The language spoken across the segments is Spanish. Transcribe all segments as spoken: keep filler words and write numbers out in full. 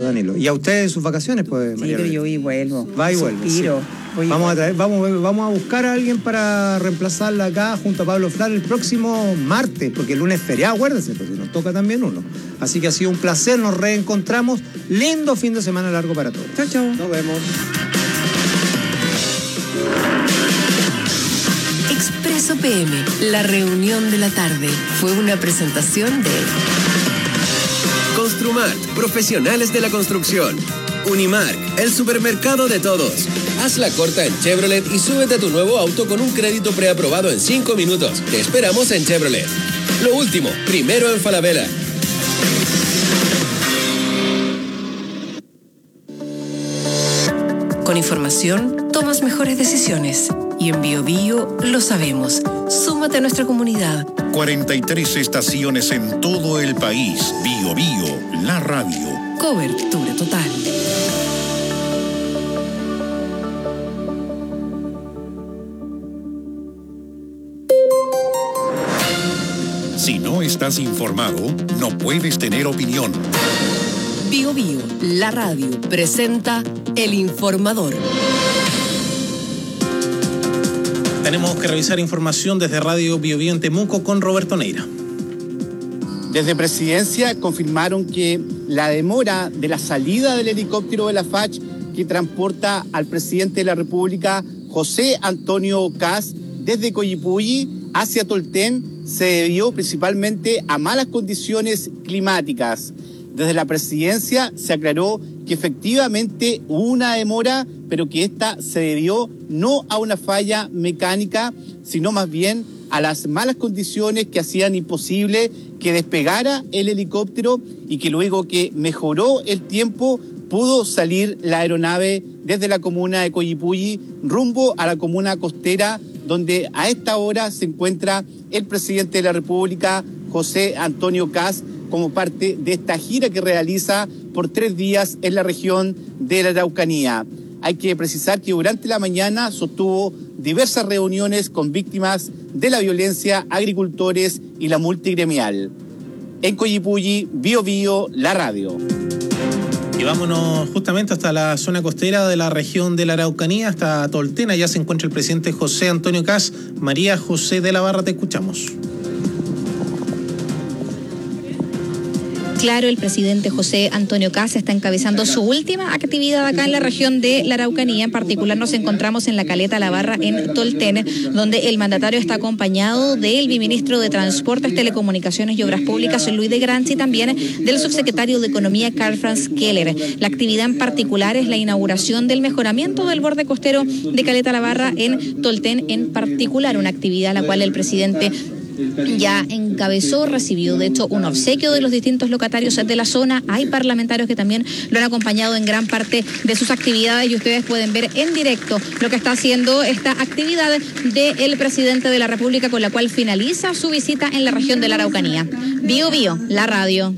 Danilo. Y a ustedes sus vacaciones, pues, Sí, María pero Belén. yo voy y vuelvo. Va y vuelve. Suspiro. Sí. Vamos a traer, vamos, vamos a buscar a alguien para reemplazarla acá junto a Pablo Flar el próximo martes, porque el lunes es feriado, acuérdense, porque nos toca también uno. Así que ha sido un placer, nos reencontramos. Lindo fin de semana largo para todos. Chao, chao. Nos vemos. Expreso P M, la reunión de la tarde, fue una presentación de Construmart, profesionales de la construcción. Unimark, el supermercado de todos. Haz la corta en Chevrolet y súbete a tu nuevo auto con un crédito preaprobado en cinco minutos. Te esperamos en Chevrolet. Lo último, primero en Falabella. Con información, tomas mejores decisiones. Y en Bio Bio lo sabemos. Súmate a nuestra comunidad. cuarenta y tres estaciones en todo el país. Bio Bio, la radio. Cobertura total. Si no estás informado, no puedes tener opinión. Bio Bio, la radio, presenta El Informador. Tenemos que revisar información desde Radio Bio Bio en Temuco con Roberto Neira. Desde Presidencia confirmaron que la demora de la salida del helicóptero de la F A C que transporta al presidente de la República, José Antonio Kast, desde Coyipulli hacia Tolten se debió principalmente a malas condiciones climáticas. Desde la Presidencia se aclaró que efectivamente hubo una demora, pero que esta se debió no a una falla mecánica, sino más bien a las malas condiciones que hacían imposible que despegara el helicóptero y que luego que mejoró el tiempo pudo salir la aeronave desde la comuna de Coyipulli rumbo a la comuna costera, donde a esta hora se encuentra el presidente de la República, José Antonio Kast, como parte de esta gira que realiza por tres días en la región de la Araucanía. Hay que precisar que durante la mañana sostuvo diversas reuniones con víctimas de la violencia, agricultores y la multigremial. En Coyipulli, Bio Bio, la radio. Y vámonos justamente hasta la zona costera de la región de la Araucanía, hasta Tolten. Allá se encuentra el presidente José Antonio Kast. María José de la Barra, te escuchamos. Claro, el presidente José Antonio Kast está encabezando su última actividad acá en la región de la Araucanía. En particular nos encontramos en la Caleta La Barra en Tolten, donde el mandatario está acompañado del viceministro de Transportes, Telecomunicaciones y Obras Públicas, Luis de Granz, y también del subsecretario de Economía, Karl Franz Keller. La actividad en particular es la inauguración del mejoramiento del borde costero de Caleta La Barra en Tolten en particular, una actividad a la cual el presidente ya encabezó, recibió de hecho un obsequio de los distintos locatarios de la zona. Hay parlamentarios que también lo han acompañado en gran parte de sus actividades y ustedes pueden ver en directo lo que está haciendo esta actividad del presidente de la República, con la cual finaliza su visita en la región de la Araucanía. Bio Bio, la radio.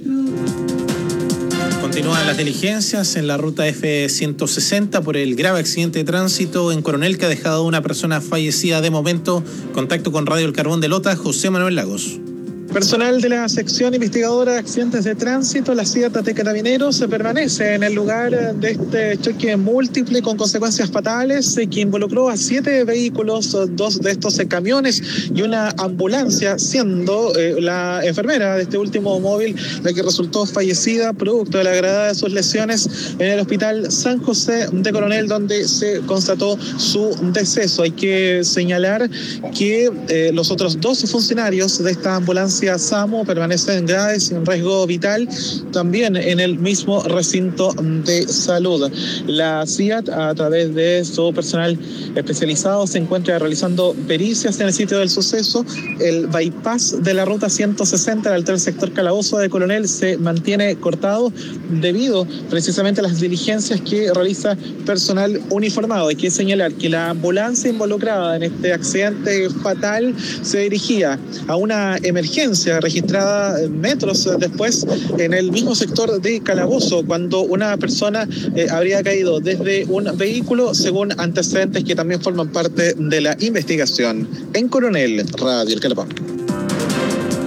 Continúan las diligencias en la ruta F ciento sesenta por el grave accidente de tránsito en Coronel que ha dejado a una persona fallecida de momento. Contacto con Radio El Carbón de Lota, José Manuel Lagos. Personal de la sección investigadora de accidentes de tránsito, la C I A T de Carabineros, se permanece en el lugar de este choque múltiple con consecuencias fatales que involucró a siete vehículos, dos de estos camiones y una ambulancia, siendo eh, la enfermera de este último móvil la que resultó fallecida producto de la gravedad de sus lesiones en el hospital San José de Coronel, donde se constató su deceso. Hay que señalar que eh, los otros dos funcionarios de esta ambulancia SAMU permanecen graves y en riesgo vital también en el mismo recinto de salud. La C I A T, a través de su personal especializado, se encuentra realizando pericias en el sitio del suceso. El bypass de la ruta ciento sesenta al del sector Calabozo de Coronel se mantiene cortado debido precisamente a las diligencias que realiza personal uniformado. Hay que señalar que la ambulancia involucrada en este accidente fatal se dirigía a una emergencia registrada metros después en el mismo sector de Calabozo, cuando una persona eh, habría caído desde un vehículo, según antecedentes que también forman parte de la investigación. En Coronel, Radio El Carbón.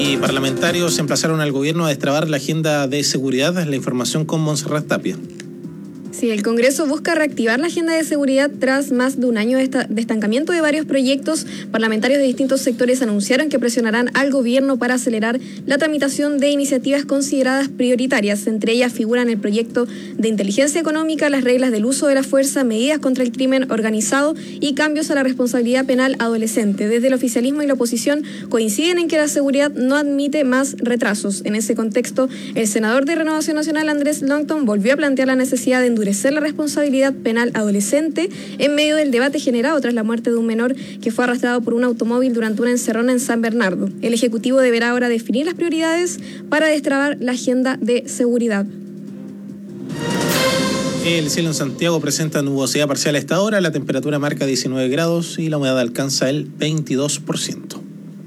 Y parlamentarios emplazaron al gobierno a destrabar la agenda de seguridad. La información con Montserrat Tapia. Sí, el Congreso busca reactivar la agenda de seguridad tras más de un año de, esta, de estancamiento de varios proyectos. Parlamentarios de distintos sectores anunciaron que presionarán al gobierno para acelerar la tramitación de iniciativas consideradas prioritarias. Entre ellas figuran el proyecto de inteligencia económica, las reglas del uso de la fuerza, medidas contra el crimen organizado y cambios a la responsabilidad penal adolescente. Desde el oficialismo y la oposición coinciden en que la seguridad no admite más retrasos. En ese contexto, el senador de Renovación Nacional, Andrés Longton, volvió a plantear la necesidad de endurecer la responsabilidad penal adolescente en medio del debate generado tras la muerte de un menor que fue arrastrado por un automóvil durante una encerrona en San Bernardo. El Ejecutivo deberá ahora definir las prioridades para destrabar la agenda de seguridad. El cielo en Santiago presenta nubosidad parcial a esta hora, la temperatura marca diecinueve grados y la humedad alcanza el veintidós por ciento.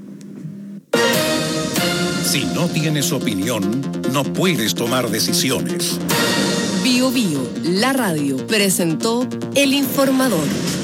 Si no tienes opinión, no puedes tomar decisiones. Bio Bio, la radio, presentó El Informador.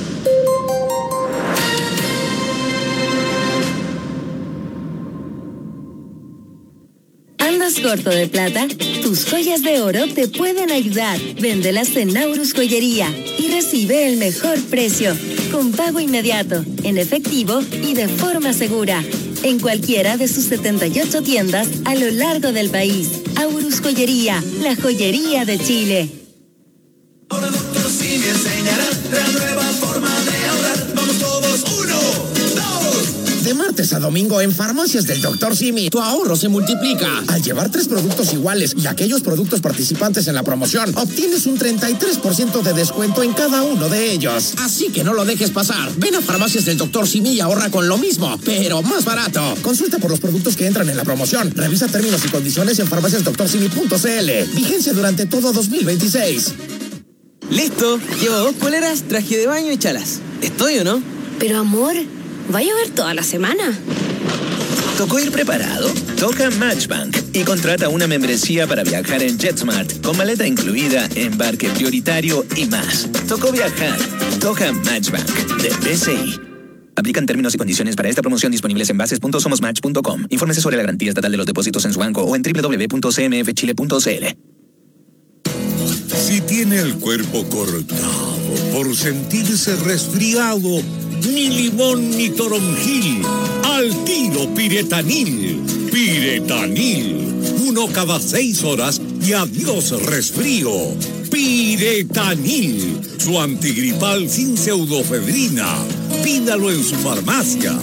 ¿Andas corto de plata? Tus joyas de oro te pueden ayudar. Véndelas en Aurus Joyería y recibe el mejor precio, con pago inmediato, en efectivo y de forma segura. En cualquiera de sus setenta y ocho tiendas a lo largo del país. Aurus Joyería, la joyería de Chile. Ahora doctor Simi enseñará la nueva forma de ahorrar. Vamos todos, uno, dos. De martes a domingo en Farmacias del doctor Simi, tu ahorro se multiplica. Al llevar tres productos iguales y aquellos productos participantes en la promoción, obtienes un treinta y tres por ciento de descuento en cada uno de ellos. Así que no lo dejes pasar. Ven a Farmacias del doctor Simi y ahorra con lo mismo, pero más barato. Consulta por los productos que entran en la promoción. Revisa términos y condiciones en farmacias doctor simi punto c l. Vigencia durante todo dos mil veintiséis. Listo, llevo dos poleras, traje de baño y chalas. ¿Estoy o no? Pero amor, ¿va a llover toda la semana? ¿Tocó ir preparado? Toca Matchbank y contrata una membresía para viajar en JetSmart con maleta incluida, embarque prioritario y más. Tocó viajar. Toca Matchbank de B C I. Aplican términos y condiciones para esta promoción disponibles en bases punto somos match punto com. Infórmese sobre la garantía estatal de los depósitos en su banco o en doble u doble u doble u punto c m f chile punto c l. Si tiene el cuerpo cortado por sentirse resfriado, ni limón ni toronjil, al tiro Piretanil. Piretanil, uno cada seis horas y adiós resfrío. Piretanil, su antigripal sin pseudofedrina. Pídalo en su farmacia.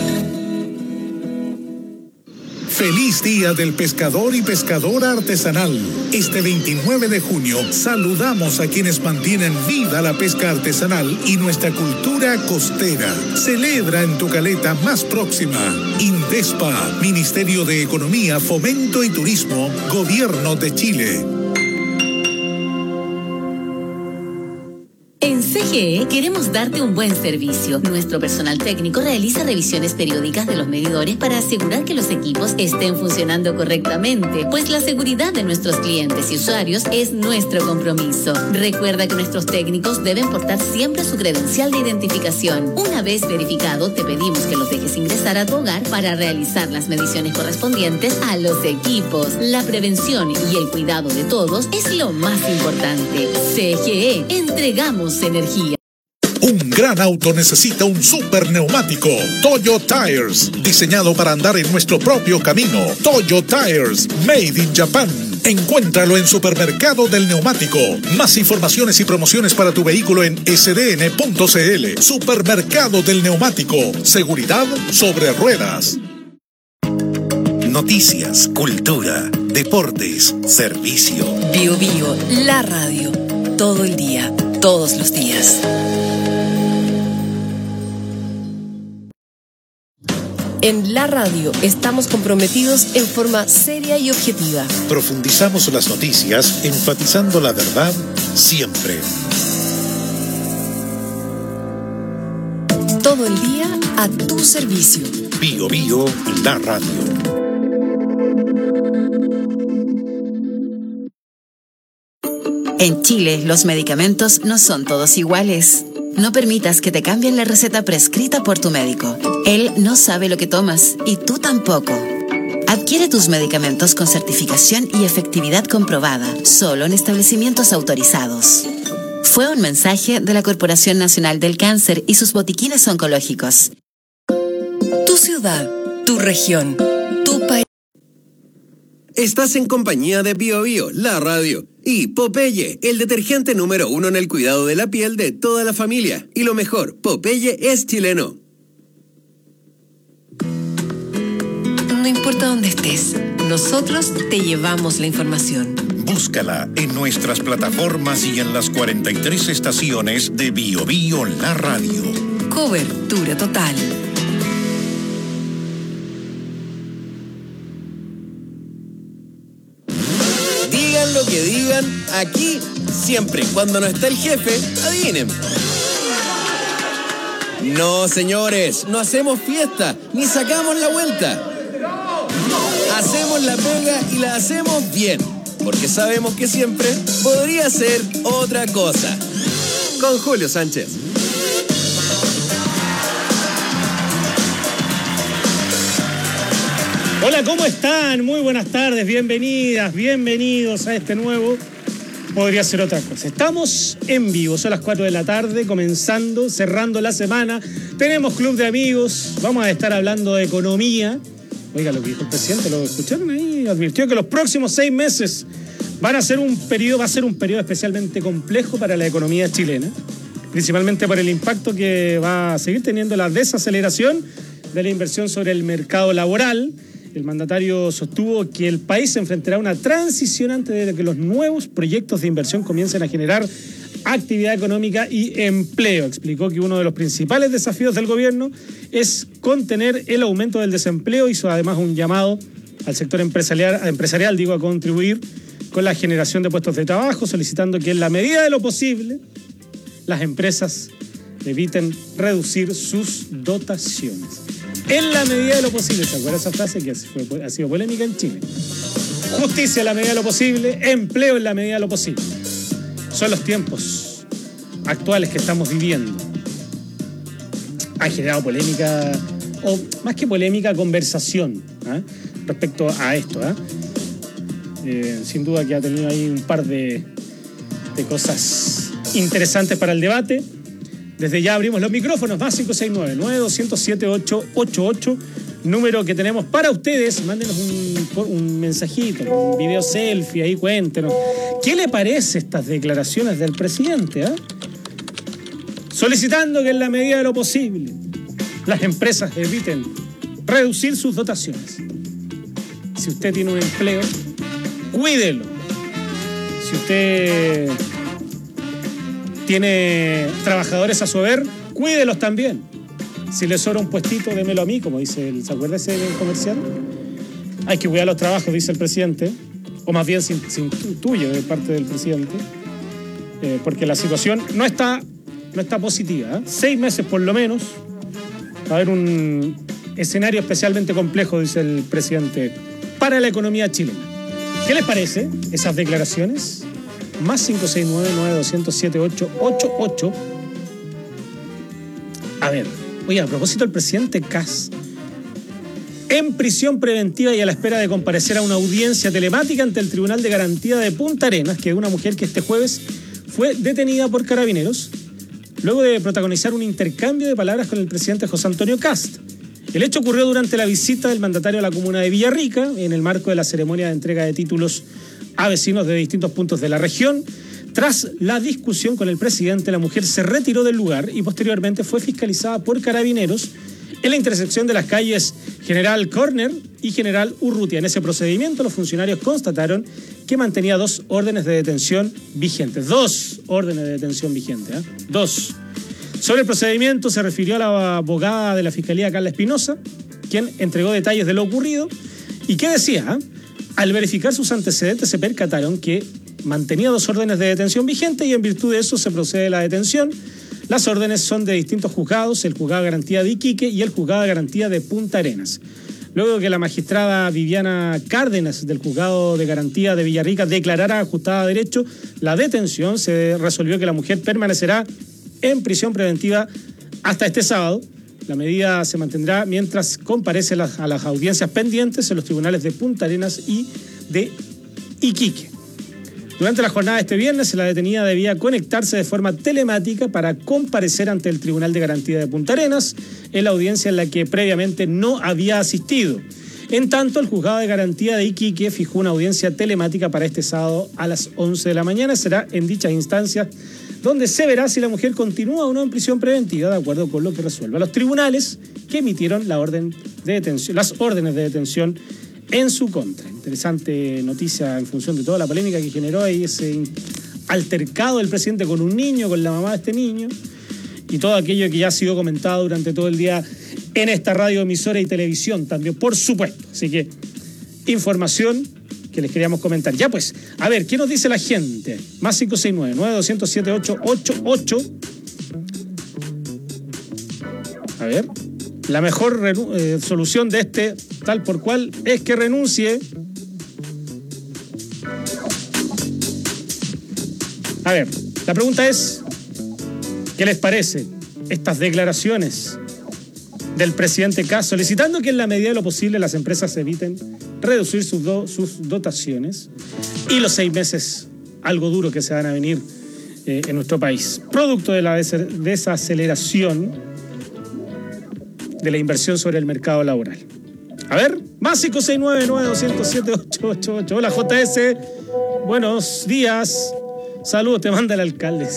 Feliz Día del Pescador y Pescadora Artesanal. Este veintinueve de junio saludamos a quienes mantienen viva la pesca artesanal y nuestra cultura costera. Celebra en tu caleta más próxima. INDESPA, Ministerio de Economía, Fomento y Turismo, Gobierno de Chile. En C G E queremos darte un buen servicio. Nuestro personal técnico realiza revisiones periódicas de los medidores para asegurar que los equipos estén funcionando correctamente, pues la seguridad de nuestros clientes y usuarios es nuestro compromiso. Recuerda que nuestros técnicos deben portar siempre su credencial de identificación. Una vez verificado, te pedimos que los dejes ingresar a tu hogar para realizar las mediciones correspondientes a los equipos. La prevención y el cuidado de todos es lo más importante. C G E, entregamos energía. Un gran auto necesita un super neumático. Toyo Tires, diseñado para andar en nuestro propio camino. Toyo Tires, made in Japan. Encuéntralo en Supermercado del Neumático. Más informaciones y promociones para tu vehículo en s d n punto c l. Supermercado del Neumático. Seguridad sobre ruedas. Noticias, cultura, deportes, servicio. Bio Bio, la radio. Todo el día, todos los días. En la radio estamos comprometidos en forma seria y objetiva. Profundizamos las noticias, enfatizando la verdad siempre. Todo el día a tu servicio. Bio Bio, la radio. En Chile, los medicamentos no son todos iguales. No permitas que te cambien la receta prescrita por tu médico. Él no sabe lo que tomas y tú tampoco. Adquiere tus medicamentos con certificación y efectividad comprobada, solo en establecimientos autorizados. Fue un mensaje de la Corporación Nacional del Cáncer y sus botiquines oncológicos. Tu ciudad, tu región, tu país. Estás en compañía de Bio Bio, la radio, y Popeye, el detergente número uno en el cuidado de la piel de toda la familia. Y lo mejor, Popeye es chileno. No importa dónde estés, nosotros te llevamos la información. Búscala en nuestras plataformas y en las cuarenta y tres estaciones de Bio Bio, la radio. Cobertura total. Digan lo que digan, aquí, siempre, cuando no está el jefe, adivinen. No, señores, no hacemos fiesta, ni sacamos la vuelta. Hacemos la pega y la hacemos bien, porque sabemos que siempre podría ser otra cosa. Con Julio Sánchez. Hola, ¿cómo están? Muy buenas tardes, bienvenidas, bienvenidos a este nuevo Podría Ser Otra Cosa. Estamos en vivo, son las cuatro de la tarde, comenzando, cerrando la semana. Tenemos club de amigos, vamos a estar hablando de economía. Oiga, lo que dijo el presidente, ¿lo escucharon ahí? Advirtió que los próximos seis meses van a ser un periodo, va a ser un periodo especialmente complejo para la economía chilena, principalmente por el impacto que va a seguir teniendo la desaceleración de la inversión sobre el mercado laboral. El mandatario sostuvo que el país se enfrentará a una transición antes de que los nuevos proyectos de inversión comiencen a generar actividad económica y empleo. Explicó que uno de los principales desafíos del gobierno es contener el aumento del desempleo. Hizo además un llamado al sector empresarial, empresarial digo, a contribuir con la generación de puestos de trabajo, solicitando que en la medida de lo posible las empresas eviten reducir sus dotaciones. En la medida de lo posible, ¿se acuerda esa frase que fue, ha sido polémica en Chile? Justicia en la medida de lo posible, empleo en la medida de lo posible. Son los tiempos actuales que estamos viviendo. Ha generado polémica, o más que polémica, conversación, ¿eh? respecto a esto. ¿eh? Eh, sin duda que ha tenido ahí un par de, de cosas interesantes para el debate. Desde ya abrimos los micrófonos, más cinco seis nueve, nueve dos cero siete, ocho ocho ocho, número que tenemos para ustedes. Mándenos un, un mensajito, un video selfie, ahí cuéntenos. ¿Qué le parece estas declaraciones del presidente? ¿eh? Solicitando que en la medida de lo posible las empresas eviten reducir sus dotaciones. Si usted tiene un empleo, cuídelo. Si usted tiene trabajadores a su haber, cuídelos también. Si le sobra un puestito, démelo a mí, como dice el, ¿se acuerda ese comercial? Hay que cuidar los trabajos, dice el presidente, o más bien sin, sin tuyo de parte del presidente, eh, porque la situación no está, no está positiva. ¿eh? Seis meses por lo menos, va a haber un escenario especialmente complejo, dice el presidente, para la economía chilena. ¿Qué les parece esas declaraciones? Más cinco seis nueve, nueve dos cero siete, ocho ocho ocho. A ver, oye, a propósito del presidente Kast, en prisión preventiva y a la espera de comparecer a una audiencia telemática ante el Tribunal de Garantía de Punta Arenas, que es una mujer que este jueves fue detenida por carabineros luego de protagonizar un intercambio de palabras con el presidente José Antonio Kast. El hecho ocurrió durante la visita del mandatario a la comuna de Villarrica, en el marco de la ceremonia de entrega de títulos a vecinos de distintos puntos de la región. Tras la discusión con el presidente, la mujer se retiró del lugar y posteriormente fue fiscalizada por carabineros en la intersección de las calles General Corner y General Urrutia. En ese procedimiento, los funcionarios constataron que mantenía dos órdenes de detención vigentes. Dos órdenes de detención vigentes, ¿eh? Dos. Sobre el procedimiento se refirió a la abogada de la Fiscalía, Carla Espinosa, quien entregó detalles de lo ocurrido y que decía, ¿eh? Al verificar sus antecedentes se percataron que mantenía dos órdenes de detención vigentes y en virtud de eso se procede a la detención. Las órdenes son de distintos juzgados, el juzgado de garantía de Iquique y el juzgado de garantía de Punta Arenas. Luego de que la magistrada Viviana Cárdenas del juzgado de garantía de Villarrica declarara ajustada a derecho la detención, se resolvió que la mujer permanecerá en prisión preventiva hasta este sábado, La medida se mantendrá mientras comparece a las, a las audiencias pendientes en los tribunales de Punta Arenas y de Iquique. Durante la jornada de este viernes, la detenida debía conectarse de forma telemática para comparecer ante el Tribunal de Garantía de Punta Arenas en la audiencia en la que previamente no había asistido. En tanto, el juzgado de garantía de Iquique fijó una audiencia telemática para este sábado a las once de la mañana. Será en dichas instancias donde se verá si la mujer continúa o no en prisión preventiva, de acuerdo con lo que resuelva los tribunales que emitieron la orden de detención, las órdenes de detención en su contra. Interesante noticia en función de toda la polémica que generó ahí ese altercado del presidente con un niño, con la mamá de este niño, y todo aquello que ya ha sido comentado durante todo el día en esta radio, emisora y televisión también, por supuesto. Así que, información que les queríamos comentar. Ya pues, a ver, ¿qué nos dice la gente? Más cinco seis nueve, nueve dos cero siete, ocho ocho ocho. A ver, la mejor eh, solución de este tal por cual es que renuncie. A ver, la pregunta es, ¿qué les parece estas declaraciones del presidente Kast solicitando que en la medida de lo posible las empresas eviten reducir sus, do, sus dotaciones y los seis meses algo duros que se van a venir eh, en nuestro país, producto de la des- desaceleración de la inversión sobre el mercado laboral? A ver, más cinco seis nueve, nueve dos cero siete, ocho ocho ocho. Hola J S, buenos días, saludos, te manda el alcalde.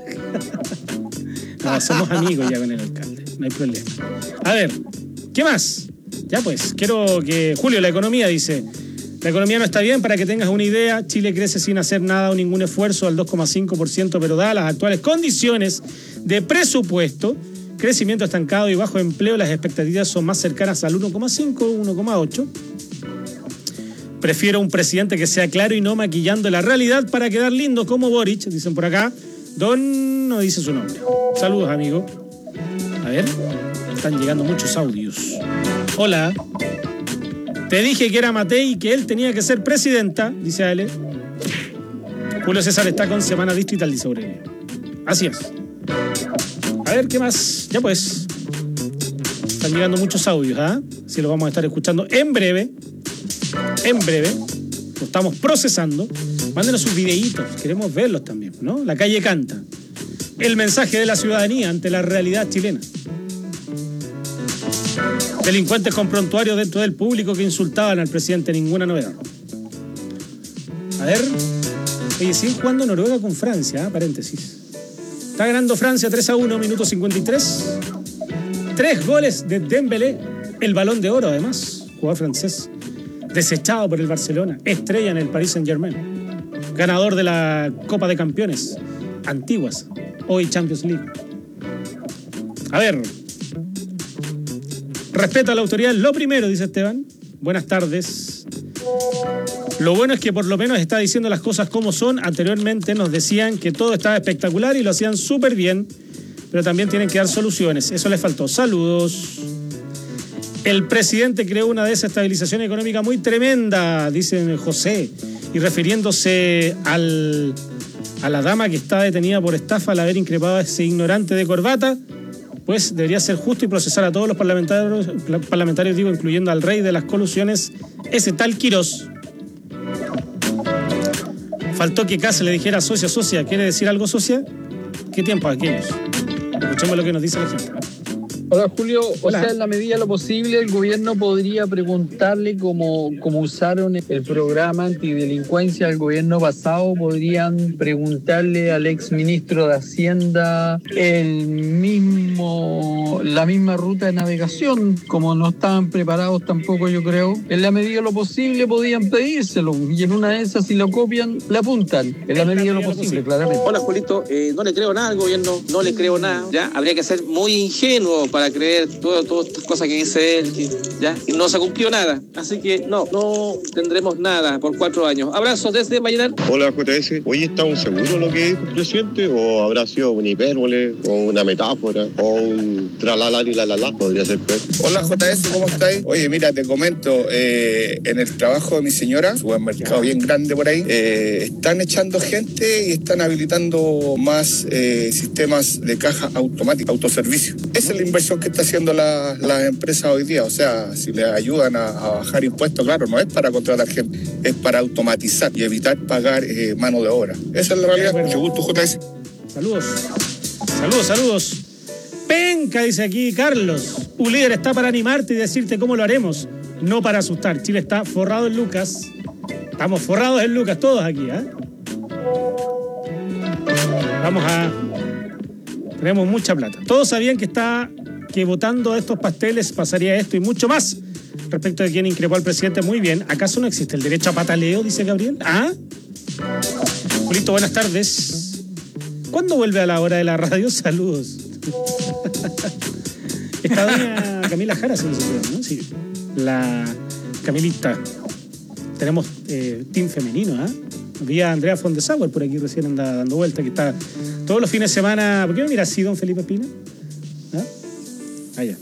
No, somos amigos ya con el alcalde, no hay problema. A ver, ¿qué más? Ya pues, quiero que... Julio, la economía dice, la economía no está bien, para que tengas una idea, Chile crece sin hacer nada o ningún esfuerzo al dos coma cinco por ciento, pero dadas las actuales condiciones de presupuesto, crecimiento estancado y bajo empleo, las expectativas son más cercanas al uno coma cinco, uno coma ocho. Prefiero un presidente que sea claro y no maquillando la realidad para quedar lindo como Boric, dicen por acá. Don no dice su nombre. Saludos, amigo. A ver, están llegando muchos audios. Hola. Te dije que era Matei y que él tenía que ser presidenta, dice Ale. Julio César está con Semana Distrital, dice Aurelio. Así es. A ver, ¿qué más? Ya pues. Están llegando muchos audios, ¿ah? ¿eh? Así los vamos a estar escuchando en breve. En breve. Lo estamos procesando. Mándenos sus videitos, queremos verlos también, ¿no? La calle canta. El mensaje de la ciudadanía ante la realidad chilena. Delincuentes con prontuarios dentro del público que insultaban al presidente, ninguna novedad. A ver. Oye, siguen jugando Noruega con Francia, ¿eh? Paréntesis. Está ganando Francia tres a uno, minuto cincuenta y tres. Tres goles de Dembélé, el Balón de Oro además, jugador francés. Desechado por el Barcelona, estrella en el Paris Saint-Germain. Ganador de la Copa de Campeones antiguas, hoy Champions League. A ver, respeto a la autoridad, lo primero, dice Esteban. Buenas tardes. Lo bueno es que por lo menos está diciendo las cosas como son. Anteriormente nos decían que todo estaba espectacular y lo hacían súper bien, pero también tienen que dar soluciones. Eso les faltó. Saludos. El presidente creó una desestabilización económica muy tremenda, dice José, y refiriéndose al, a la dama que está detenida por estafa al haber increpado a ese ignorante de corbata, pues debería ser justo y procesar a todos los parlamentarios, parlamentarios digo, incluyendo al rey de las colusiones, ese tal Quirós. Faltó que Kast le dijera socia, socia, ¿quiere decir algo, socia? ¿Qué tiempo aquellos? Escuchemos lo que nos dice la gente. Hola Julio, o Hola. sea, en la medida de lo posible el gobierno podría preguntarle cómo, cómo usaron el programa antidelincuencia del gobierno pasado, podrían preguntarle al ex ministro de Hacienda el mismo, la misma ruta de navegación, como no estaban preparados tampoco yo creo. En la medida de lo posible podían pedírselo y en una de esas si lo copian, le apuntan. En la medida de lo posible, claramente. Hola Julito, eh, no le creo nada al gobierno, no le creo nada, ¿ya? Habría que ser muy ingenuo para creer todo- todas estas cosas que dice él, que, ¿ya? Y no se cumplió nada, así que no, no tendremos nada por cuatro años. Abrazos desde Vallenar. Hola J S, ¿hoy estamos seguros lo que dijo el presidente o habrá sido una hipérbole o una metáfora o un tralala y la la la? Podría ser peor. Hola J S, ¿cómo estáis? Oye, mira, te comento, eh, en el trabajo de mi señora, supermercado bien grande por ahí, eh, están echando gente y están habilitando más eh, sistemas de caja automática, autoservicio. Esa es la inversión inversión que está haciendo la, las empresas hoy día. O sea, si les ayudan a, a bajar impuestos, claro, no es para contratar gente, es para automatizar y evitar pagar eh, mano de obra. Esa es la realidad. Mucho gusto, J S. Saludos. Saludos, saludos. Penca, dice aquí Carlos. Un líder está para animarte y decirte cómo lo haremos, no para asustar. Chile está forrado en lucas. Estamos forrados en lucas todos aquí, ¿eh? Vamos a... Tenemos mucha plata. Todos sabían que está que votando estos pasteles pasaría esto y mucho más. Respecto de quien increpó al presidente, muy bien. ¿Acaso no existe el derecho a pataleo, dice Gabriel? ¿Ah? Julito, buenas tardes. ¿Cuándo vuelve a la hora de la radio? Saludos. Está doña Camila Jara, si no se puede, ¿no? Sí. La Camilita. Tenemos eh, team femenino, ¿ah? ¿eh? Vi a Andrea Fondesauer por aquí recién anda dando vuelta, que está todos los fines de semana. ¿Por qué no mira así, don Felipe Espina? ¿Ah? Allá.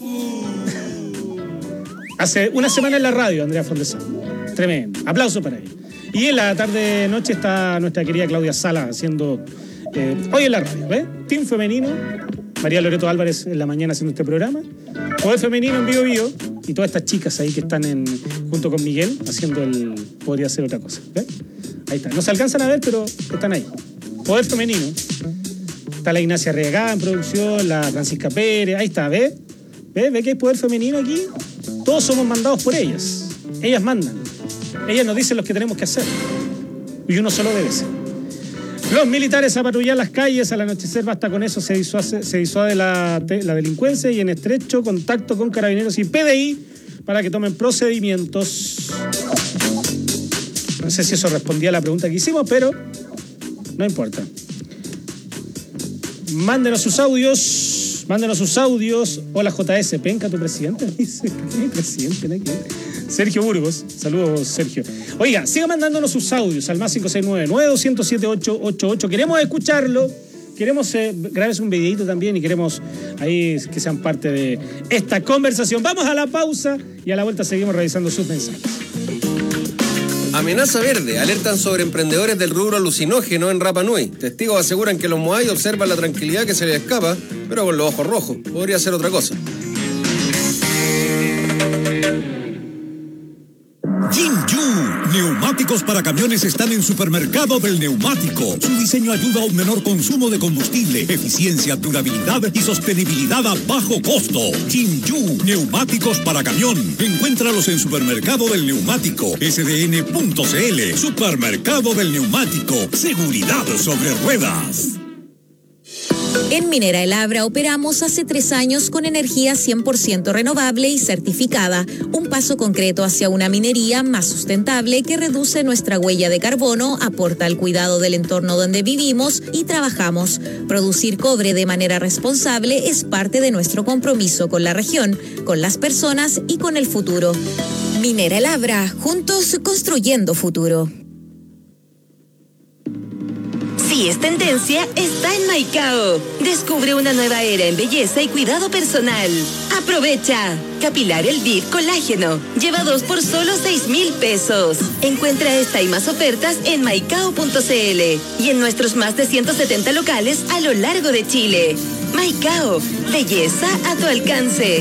Hace una semana en la radio, Andrea Fondesauer. Tremendo. Aplauso para ella. Y en la tarde noche está nuestra querida Claudia Sala haciendo eh, hoy en la radio, ¿ves? Team femenino. María Loreto Álvarez en la mañana haciendo este programa. Poder femenino en Bio Bio. Y todas estas chicas ahí que están en, junto con Miguel haciendo el... Podría ser otra cosa, ¿ves? Ahí está. No se alcanzan a ver, pero están ahí. Poder femenino. Está la Ignacia Regá en producción, la Francisca Pérez. Ahí está, ¿ve? ¿Ve? ¿Ve que hay poder femenino aquí? Todos somos mandados por ellas. Ellas mandan. Ellas nos dicen lo que tenemos que hacer. Y uno solo debe ser. Los militares a patrullar las calles al anochecer, basta con eso, se disuade, se disuade la, la delincuencia y en estrecho contacto con carabineros y P D I para que tomen procedimientos. No sé si eso respondía a la pregunta que hicimos, pero no importa. Mándenos sus audios, mándenos sus audios. Hola J S, penca tu presidente. Dice, ¿qué presidente? ¿No? Sergio Burgos, saludos Sergio. Oiga, siga mandándonos sus audios al más cinco seis nueve, nueve dos cero siete, ocho ocho ocho. Queremos escucharlo, queremos eh, grabarse un videito también y queremos ahí que sean parte de esta conversación. Vamos a la pausa y a la vuelta seguimos revisando sus mensajes. Amenaza verde. Alertan sobre emprendedores del rubro alucinógeno en Rapa Nui. Testigos aseguran que los moai observan la tranquilidad que se les escapa, pero con los ojos rojos. Podría ser otra cosa. Jinju, neumáticos para camiones están en Supermercado del Neumático. Su diseño ayuda a un menor consumo de combustible, eficiencia, durabilidad y sostenibilidad a bajo costo. Jinju, neumáticos para camión. Encuéntralos en Supermercado del Neumático, S D N punto C L. Supermercado del Neumático, seguridad sobre ruedas. En Minera El Abra operamos hace tres años con energía cien por ciento renovable y certificada, un paso concreto hacia una minería más sustentable que reduce nuestra huella de carbono, aporta al cuidado del entorno donde vivimos y trabajamos. Producir cobre de manera responsable es parte de nuestro compromiso con la región, con las personas y con el futuro. Minera El Abra, juntos construyendo futuro. Si es tendencia, está en Maicao. Descubre una nueva era en belleza y cuidado personal. Aprovecha. Capilar El V I V Colágeno. Lleva dos por solo seis mil pesos. Encuentra esta y más ofertas en maicao punto c l y en nuestros más de ciento setenta locales a lo largo de Chile. Maicao. Belleza a tu alcance.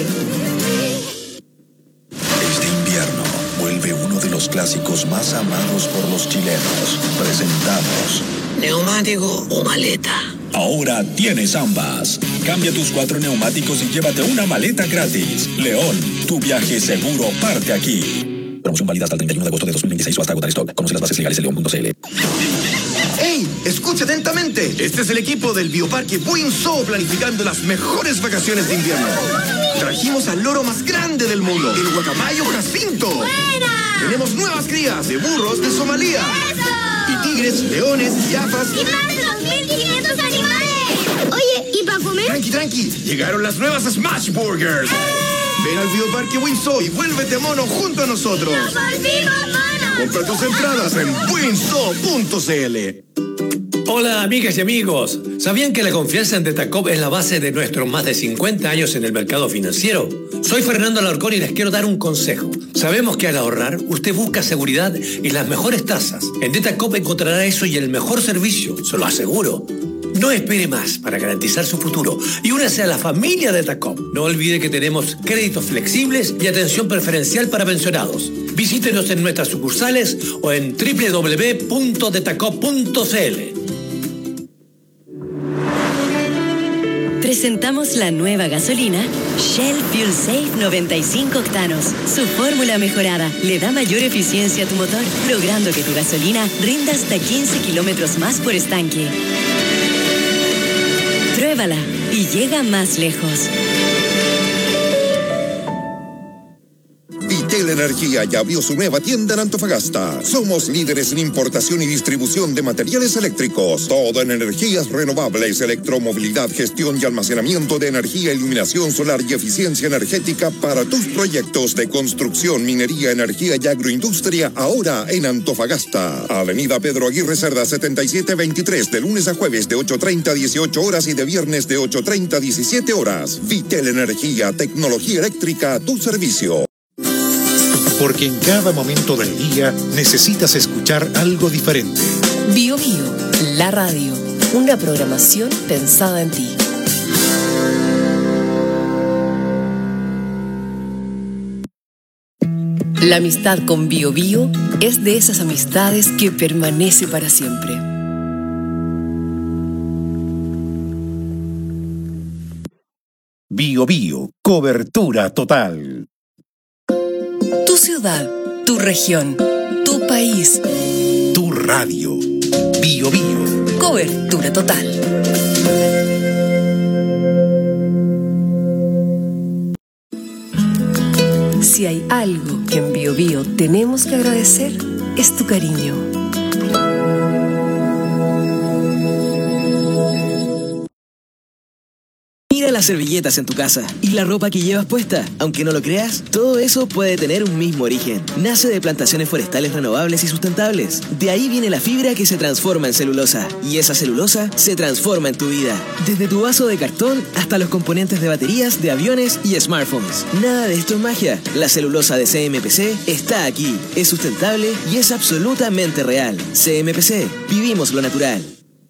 Este invierno vuelve uno de los clásicos más amados por los chilenos. Presentamos ¿neumático o maleta? Ahora tienes ambas. Cambia tus cuatro neumáticos y llévate una maleta gratis. León, tu viaje seguro parte aquí. Promoción válida hasta el treinta y uno de agosto de dos mil veintiséis o hasta agotar stock. Conoce las bases legales en león punto c l. ¡Ey! Escucha atentamente. Este es el equipo del Bioparque Buinzo planificando las mejores vacaciones de invierno. Trajimos al loro más grande del mundo, el guacamayo Jacinto. ¡Buena! Tenemos nuevas crías de burros de Somalia. ¡Eso! Y tigres, leones, jirafas. ¡Y más de dos mil quinientos animales! Oye, ¿y para comer? Tranqui, tranqui. Llegaron las nuevas Smash Burgers. ¡Eh! Ven al Bioparque Windsor y vuélvete mono junto a nosotros. ¡Nos volvimos monos! Compra tus entradas en winso punto c l. Hola amigas y amigos, ¿sabían que la confianza en Tetacop es la base de nuestros más de cincuenta años en el mercado financiero? Soy Fernando Alarcón y les quiero dar un consejo. Sabemos que al ahorrar, usted busca seguridad y las mejores tasas. En Tetacop encontrará eso y el mejor servicio, se lo aseguro. No espere más para garantizar su futuro y únase a la familia de Tacop. No olvide que tenemos créditos flexibles y atención preferencial para pensionados. Visítenos en nuestras sucursales o en doble u doble u doble u punto detacop punto c l. Presentamos la nueva gasolina Shell Fuel Safe noventa y cinco octanos. Su fórmula mejorada le da mayor eficiencia a tu motor, logrando que tu gasolina rinda hasta quince kilómetros más por estanque. Pruébala y llega más lejos. Vitel Energía ya abrió su nueva tienda en Antofagasta. Somos líderes en importación y distribución de materiales eléctricos. Todo en energías renovables, electromovilidad, gestión y almacenamiento de energía, iluminación solar y eficiencia energética para tus proyectos de construcción, minería, energía y agroindustria, ahora en Antofagasta. Avenida Pedro Aguirre Cerda setenta y siete veintitrés, de lunes a jueves de ocho treinta a dieciocho horas y de viernes de ocho treinta a diecisiete horas. Vitel Energía, tecnología eléctrica a tu servicio. Porque en cada momento del día necesitas escuchar algo diferente. Bio Bio, la radio, una programación pensada en ti. La amistad con Bio Bio es de esas amistades que permanece para siempre. Bio Bio, cobertura total. Tu ciudad, tu región, tu país, tu radio. Bio Bio, cobertura total. Si hay algo que en Bio Bio tenemos que agradecer, es tu cariño. Mira las servilletas en tu casa y la ropa que llevas puesta. Aunque no lo creas, todo eso puede tener un mismo origen. Nace de plantaciones forestales renovables y sustentables. De ahí viene la fibra que se transforma en celulosa. Y esa celulosa se transforma en tu vida. Desde tu vaso de cartón hasta los componentes de baterías, de aviones y smartphones. Nada de esto es magia. La celulosa de C M P C está aquí. Es sustentable y es absolutamente real. C M P C. Vivimos lo natural.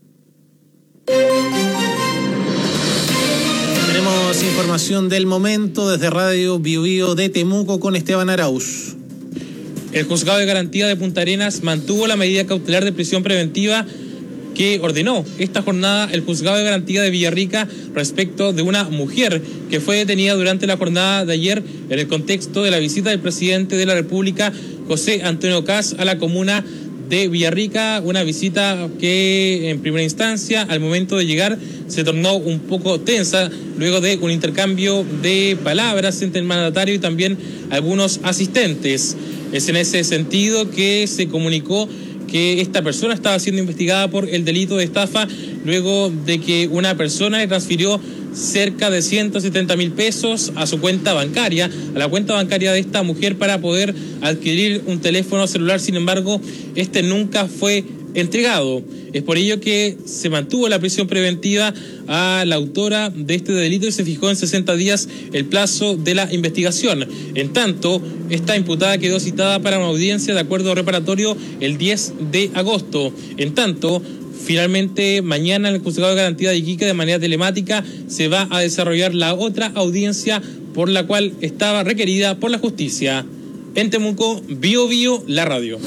Tenemos información del momento desde Radio Bio Bio de Temuco con Esteban Arauz. El Juzgado de Garantía de Punta Arenas mantuvo la medida cautelar de prisión preventiva que ordenó esta jornada el Juzgado de Garantía de Villarrica respecto de una mujer que fue detenida durante la jornada de ayer en el contexto de la visita del presidente de la República, José Antonio Kast, a la comuna de Villarrica, una visita que en primera instancia, al momento de llegar, se tornó un poco tensa luego de un intercambio de palabras entre el mandatario y también algunos asistentes. Es en ese sentido que se comunicó que esta persona estaba siendo investigada por el delito de estafa luego de que una persona le transfirió cerca de ciento setenta mil pesos a su cuenta bancaria, a la cuenta bancaria de esta mujer para poder adquirir un teléfono celular. Sin embargo, este nunca fue entregado. Es por ello que se mantuvo la prisión preventiva a la autora de este delito y se fijó en sesenta días el plazo de la investigación. En tanto, esta imputada quedó citada para una audiencia de acuerdo reparatorio el diez de agosto. En tanto, finalmente, mañana en el Juzgado de Garantía de Iquique, de manera telemática, se va a desarrollar la otra audiencia por la cual estaba requerida por la justicia. En Temuco, Bio Bio, la radio.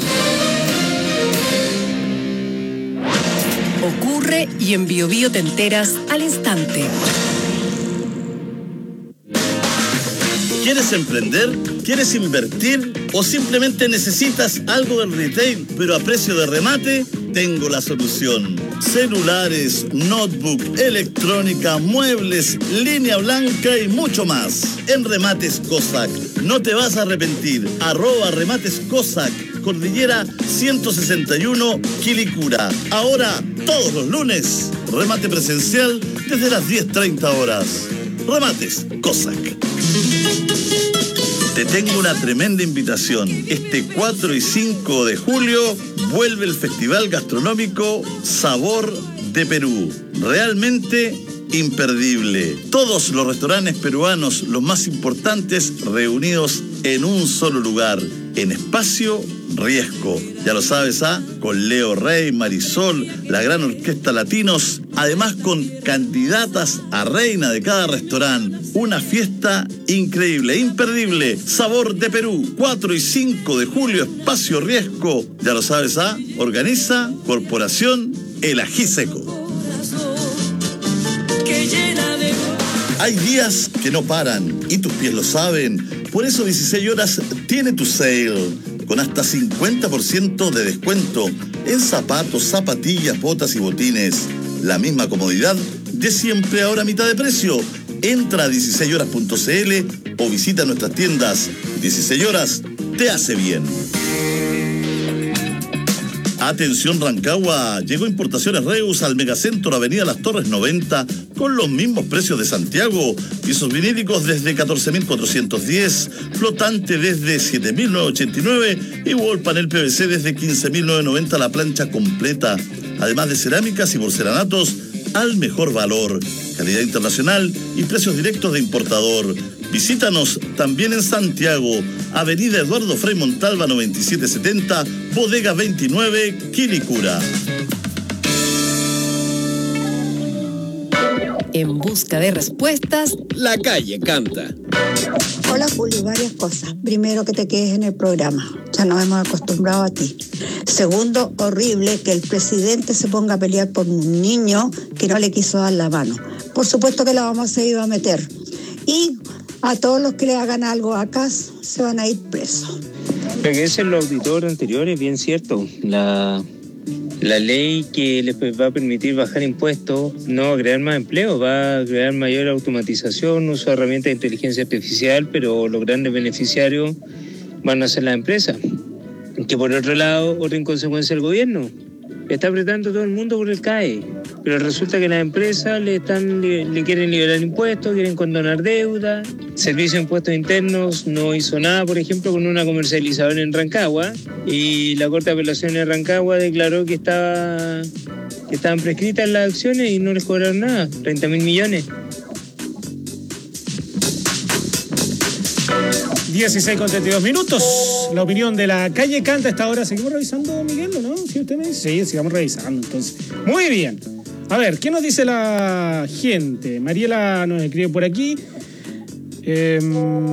Ocurre y en Bio Bio te enteras al instante. ¿Quieres emprender? ¿Quieres invertir? ¿O simplemente necesitas algo del retail, pero a precio de remate? Tengo la solución. Celulares, notebook, electrónica, muebles, línea blanca y mucho más. En Remates Cossack. No te vas a arrepentir. Arroba Remates Cossack. Cordillera ciento sesenta y uno, Quilicura. Ahora, todos los lunes, remate presencial desde las diez treinta horas. Remates Cossack. Te tengo una tremenda invitación. Este cuatro y cinco de julio vuelve el Festival Gastronómico Sabor de Perú. Realmente imperdible. Todos los restaurantes peruanos, los más importantes, reunidos en un solo lugar, en Espacio Riesco. Ya lo sabes, ¿ah? Con Leo Rey, Marisol, la gran orquesta Latinos, Además, con candidatas a reina de cada restaurante. Una fiesta increíble, imperdible. Sabor de Perú, cuatro y cinco de julio, Espacio Riesgo. Ya lo sabes, ¿ah? Organiza Corporación El Ají Seco. Hay días que no paran y tus pies lo saben. Por eso dieciséis horas tiene tu sale, con hasta cincuenta por ciento de descuento en zapatos, zapatillas, botas y botines. La misma comodidad de siempre, ahora a mitad de precio. Entra a dieciséis horas punto c l o visita nuestras tiendas. dieciséis horas te hace bien. Atención Rancagua, llegó Importaciones Reus al Megacentro Avenida Las Torres noventa con los mismos precios de Santiago. Pisos vinílicos desde catorce mil cuatrocientos diez, flotante desde siete mil novecientos ochenta y nueve y wall panel P V C desde quince mil novecientos noventa la plancha completa. Además de cerámicas y porcelanatos al mejor valor, calidad internacional y precios directos de importador. Visítanos también en Santiago, Avenida Eduardo Frei Montalva noventa y siete setenta, Bodega veintinueve, Quilicura. En busca de respuestas, la calle canta. Hola Julio, varias cosas. Primero, que te quedes en el programa. Ya nos hemos acostumbrado a ti. Segundo, horrible que el presidente se ponga a pelear por un niño que no le quiso dar la mano. Por supuesto que la vamos a ir a meter. Y a todos los que le hagan algo acá se van a ir presos. Lo que dicen los auditores anteriores es bien cierto. La, la ley que les va a permitir bajar impuestos no va a crear más empleo, va a crear mayor automatización, uso de herramientas de inteligencia artificial, pero los grandes beneficiarios van a ser las empresas. Que por otro lado, otra inconsecuencia del gobierno, está apretando a todo el mundo por el C A E, pero resulta que las empresas le están le, le quieren liberar impuestos, quieren condonar deuda. Servicio de Impuestos Internos no hizo nada, por ejemplo, con una comercializadora en Rancagua, y la Corte de Apelaciones de Rancagua declaró que estaba que estaban prescritas las acciones y no les cobraron nada, treinta mil millones. dieciséis con treinta y dos minutos. La opinión de la calle canta a esta hora. ¿Seguimos revisando, Miguel, o no? Si usted me dice. Sí, sigamos revisando, entonces. Muy bien. A ver, ¿qué nos dice la gente? Mariela nos escribe por aquí. Eh,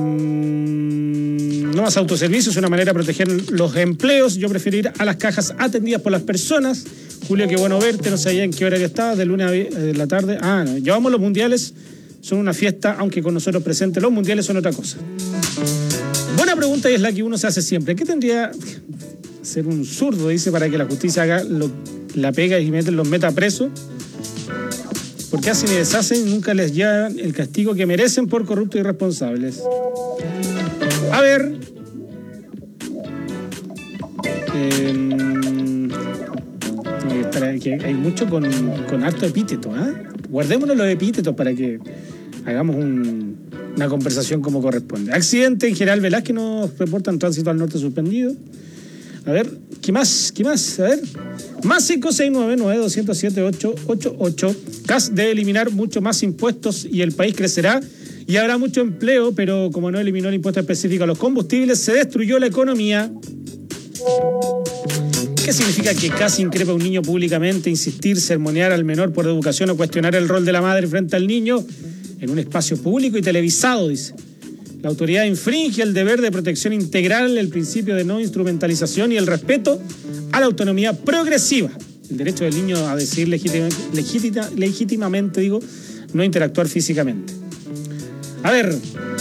no más autoservicio, es una manera de proteger los empleos. Yo prefiero ir a las cajas atendidas por las personas. Julio, qué bueno verte. No sabía en qué horario estabas, de lunes a eh, la tarde. Ah, no. Llevamos los mundiales. Son una fiesta, aunque con nosotros presentes. Los mundiales son otra cosa. Buena pregunta, y es la que uno se hace siempre. ¿Qué tendría ser un zurdo, dice, para que la justicia haga lo, la pega y meten, los meta presos? Porque hacen y deshacen y nunca les llevan el castigo que merecen por corruptos y irresponsables. A ver. Eh, hay, hay mucho con, con harto epíteto, ¿eh? Guardémonos los epítetos para que hagamos un, una conversación como corresponde. Accidente en General Velázquez, nos reportan tránsito al norte suspendido. A ver, ¿qué más? ¿Qué más? A ver. Más cinco seis nueve nueve dos cero siete ocho ocho ocho. C A S debe eliminar mucho más impuestos y el país crecerá y habrá mucho empleo, pero como no eliminó el impuesto específico a los combustibles, se destruyó la economía. ¿Qué significa que C A S increpa a un niño públicamente, insistir, sermonear al menor por educación o cuestionar el rol de la madre frente al niño en un espacio público y televisado? Dice. La autoridad infringe el deber de protección integral, el principio de no instrumentalización y el respeto a la autonomía progresiva. El derecho del niño a decidir legítima, legítima, legítimamente, digo, no interactuar físicamente. A ver.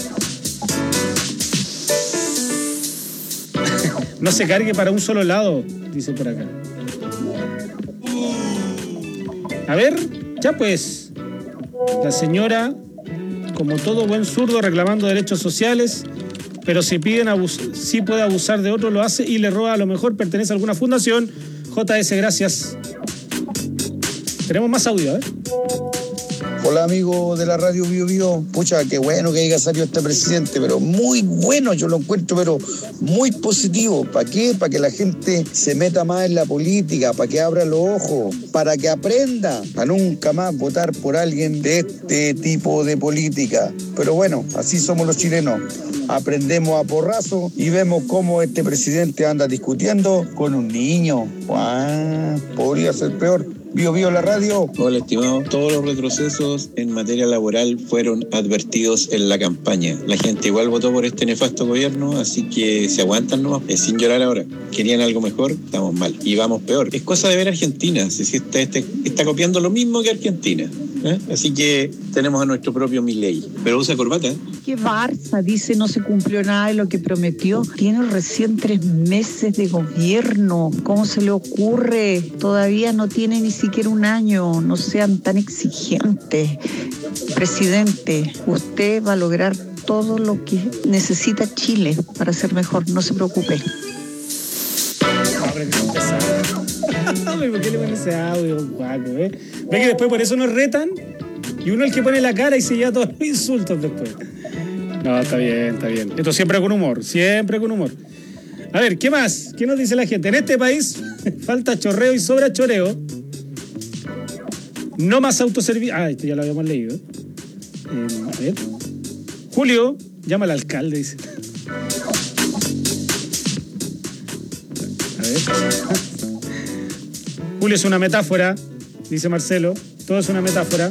No se cargue para un solo lado, dice por acá. A ver, ya pues. La señora, como todo buen zurdo, reclamando derechos sociales, pero si piden abus- si puede abusar de otro, lo hace y le roba, a lo mejor pertenece a alguna fundación. J S, gracias. Tenemos más audio, ¿eh? Hola, amigo de la radio Bio Bio. Pucha, qué bueno que haya salido este presidente, pero muy bueno, yo lo encuentro, pero muy positivo. ¿Para qué? Para que la gente se meta más en la política, para que abra los ojos, para que aprenda a nunca más votar por alguien de este tipo de política. Pero bueno, así somos los chilenos. Aprendemos a porrazo y vemos cómo este presidente anda discutiendo con un niño. Ah, podría ser peor. Bio Bio la radio. Hola, estimado. Todos los retrocesos en materia laboral fueron advertidos en la campaña. La gente igual votó por este nefasto gobierno, así que se aguantan nomás, es sin llorar ahora. Querían algo mejor, estamos mal. Y vamos peor. Es cosa de ver a Argentina. Si está, está, está copiando lo mismo que Argentina. ¿Eh? Así que tenemos a nuestro propio Milei. Pero usa corbata. ¿eh? ¿Qué Barça? Dice no se cumplió nada de lo que prometió. Tiene recién tres meses de gobierno. ¿Cómo se le ocurre? Todavía no tiene ni siquiera un año. No sean tan exigentes. Presidente, usted va a lograr todo lo que necesita Chile para ser mejor. No se preocupe. ¿Por qué le ponen ese audio, guaco, eh? Ve que después por eso nos retan y uno es el que pone la cara y se lleva todos los insultos después. No, está bien, está bien. Esto siempre con humor, siempre con humor. A ver, ¿qué más? ¿Qué nos dice la gente? En este país falta chorreo y sobra choreo. No más autoservicio. Ah, esto ya lo habíamos leído. Eh, a ver. Julio, llama al alcalde, dice. A ver. Julio es una metáfora, dice Marcelo. Todo es una metáfora.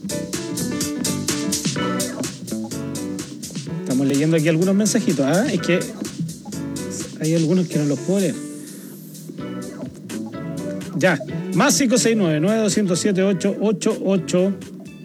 Estamos leyendo aquí algunos mensajitos. ¿Ah? Es que hay algunos que no los puedo leer. Ya. Más cinco seis nueve, nueve dos cero siete, ocho ocho ocho.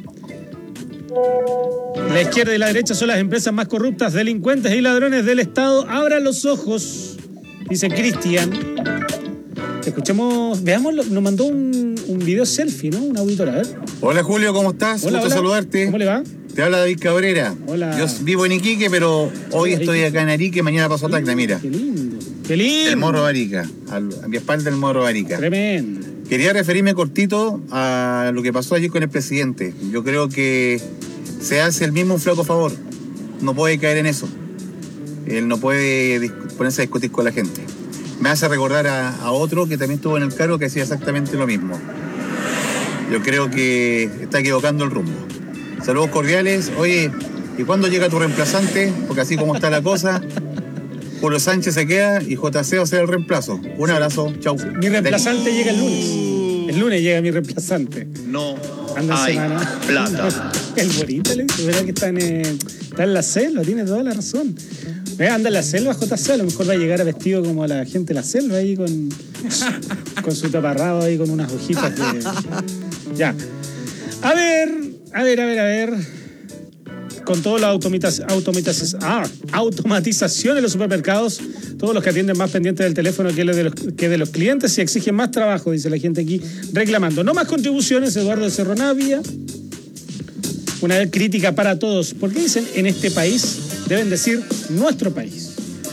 La izquierda y la derecha son las empresas más corruptas, delincuentes y ladrones del Estado. Abran los ojos, dice Cristian. Escuchemos, veámoslo, nos mandó un, un video selfie, ¿no? Una auditora, a ver. Hola Julio, ¿cómo estás? Hola, Gusto hola. saludarte. ¿Cómo le va? Te habla David Cabrera. Hola. Yo vivo en Iquique, pero hoy Hola, estoy Iquique. acá en Arica y mañana paso a Tacna, mira. Qué lindo. Qué lindo. El Morro de Arica, al- a mi espalda el Morro de Arica. Tremendo. Quería referirme cortito a lo que pasó ayer con el presidente. Yo creo que se hace el mismo un flaco favor. No puede caer en eso. Él no puede dis- ponerse a discutir con la gente. Me hace recordar a, a otro que también estuvo en el cargo que hacía exactamente lo mismo. Yo creo que está equivocando el rumbo. Saludos cordiales. Oye, ¿y cuándo llega tu reemplazante? Porque así como está la cosa, Julio Sánchez se queda y J C va a ser el reemplazo. Un abrazo, chau. Mi reemplazante llega el lunes. El lunes llega mi reemplazante. No Anda en hay semana. plata. El bonito, le dice, ¿verdad que está en, eh, está en la selva? Tiene toda la razón. Eh, anda en la selva, J C, a lo mejor va a llegar vestido como la gente de la selva ahí con, con su taparrado ahí con unas hojitas de... Ya. A ver, a ver, a ver, a ver. Con toda la automatiz- automatiz- ah, automatización en los supermercados, todos los que atienden más pendientes del teléfono que de los, que de los clientes y exigen más trabajo, dice la gente aquí, reclamando. No más contribuciones, Eduardo de Cerro Navia. Una crítica para todos. ¿Por qué dicen en este país? Deben decir nuestro país.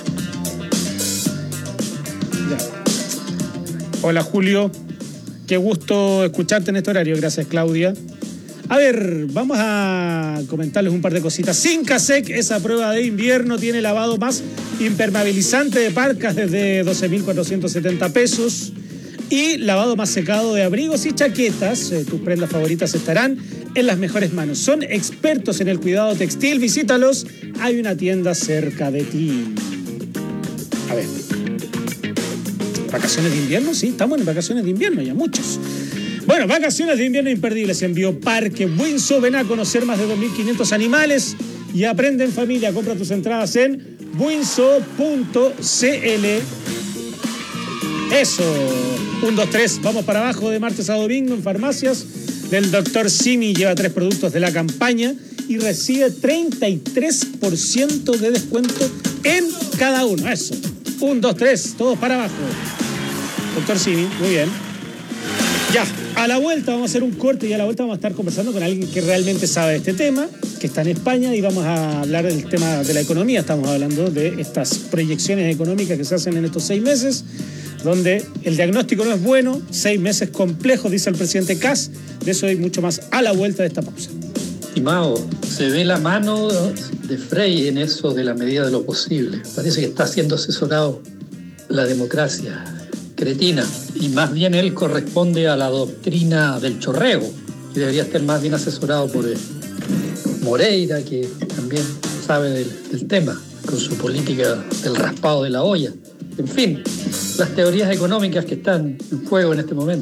Ya. Hola Julio, qué gusto escucharte en este horario. Gracias Claudia. A ver, vamos a comentarles un par de cositas. Sincasec, esa prueba de invierno, tiene lavado más impermeabilizante de parcas desde doce mil cuatrocientos setenta pesos. Y lavado más secado de abrigos y chaquetas. Eh, tus prendas favoritas estarán en las mejores manos. Son expertos en el cuidado textil. Visítalos. Hay una tienda cerca de ti. A ver. ¿Vacaciones de invierno? Sí, estamos en vacaciones de invierno ya, muchos. Bueno, vacaciones de invierno imperdibles en Bioparque Windsor. Ven a conocer más de dos mil quinientos animales y aprende en familia. Compra tus entradas en windsor punto c l. Eso. Un, dos, tres. Vamos para abajo de martes a domingo en farmacias del doctor Simi. Lleva tres productos de la campaña y recibe treinta y tres por ciento de descuento en cada uno. Eso. Un, dos, tres. Todos para abajo. doctor Simi, muy bien. Ya, a la vuelta vamos a hacer un corte y a la vuelta vamos a estar conversando con alguien que realmente sabe de este tema, que está en España, y vamos a hablar del tema de la economía. Estamos hablando de estas proyecciones económicas que se hacen en estos seis meses, donde el diagnóstico no es bueno, seis meses complejos, dice el presidente Kass. De eso hay mucho más a la vuelta de esta pausa. Estimado, se ve la mano de Frey en eso de la medida de lo posible. Parece que está siendo asesorado la democracia cretina, y más bien él corresponde a la doctrina del chorreo, y debería estar más bien asesorado por eh, Moreira, que también sabe del, del tema, con su política del raspado de la olla. En fin, las teorías económicas que están en juego en este momento.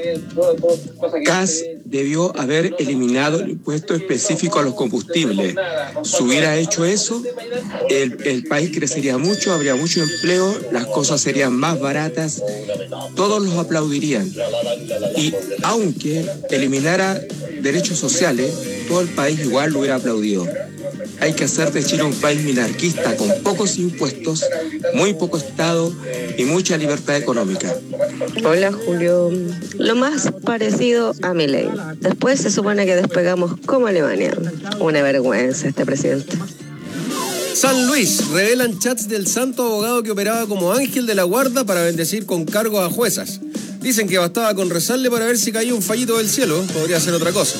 Kass debió haber eliminado el impuesto específico a los combustibles. Si hubiera hecho eso, el, el país crecería mucho, habría mucho empleo, las cosas serían más baratas, todos los aplaudirían. Y aunque eliminara derechos sociales, todo el país igual lo hubiera aplaudido. Hay que hacer de Chile un país minarquista con pocos impuestos, muy poco Estado y mucha libertad económica. Hola Julio, lo más parecido a Milei. Después se supone que despegamos como Alemania. Una vergüenza este presidente. San Luis, revelan chats del santo abogado que operaba como ángel de la guarda para bendecir con cargos a juezas. Dicen que bastaba con rezarle para ver si caía un fallito del cielo, podría ser otra cosa.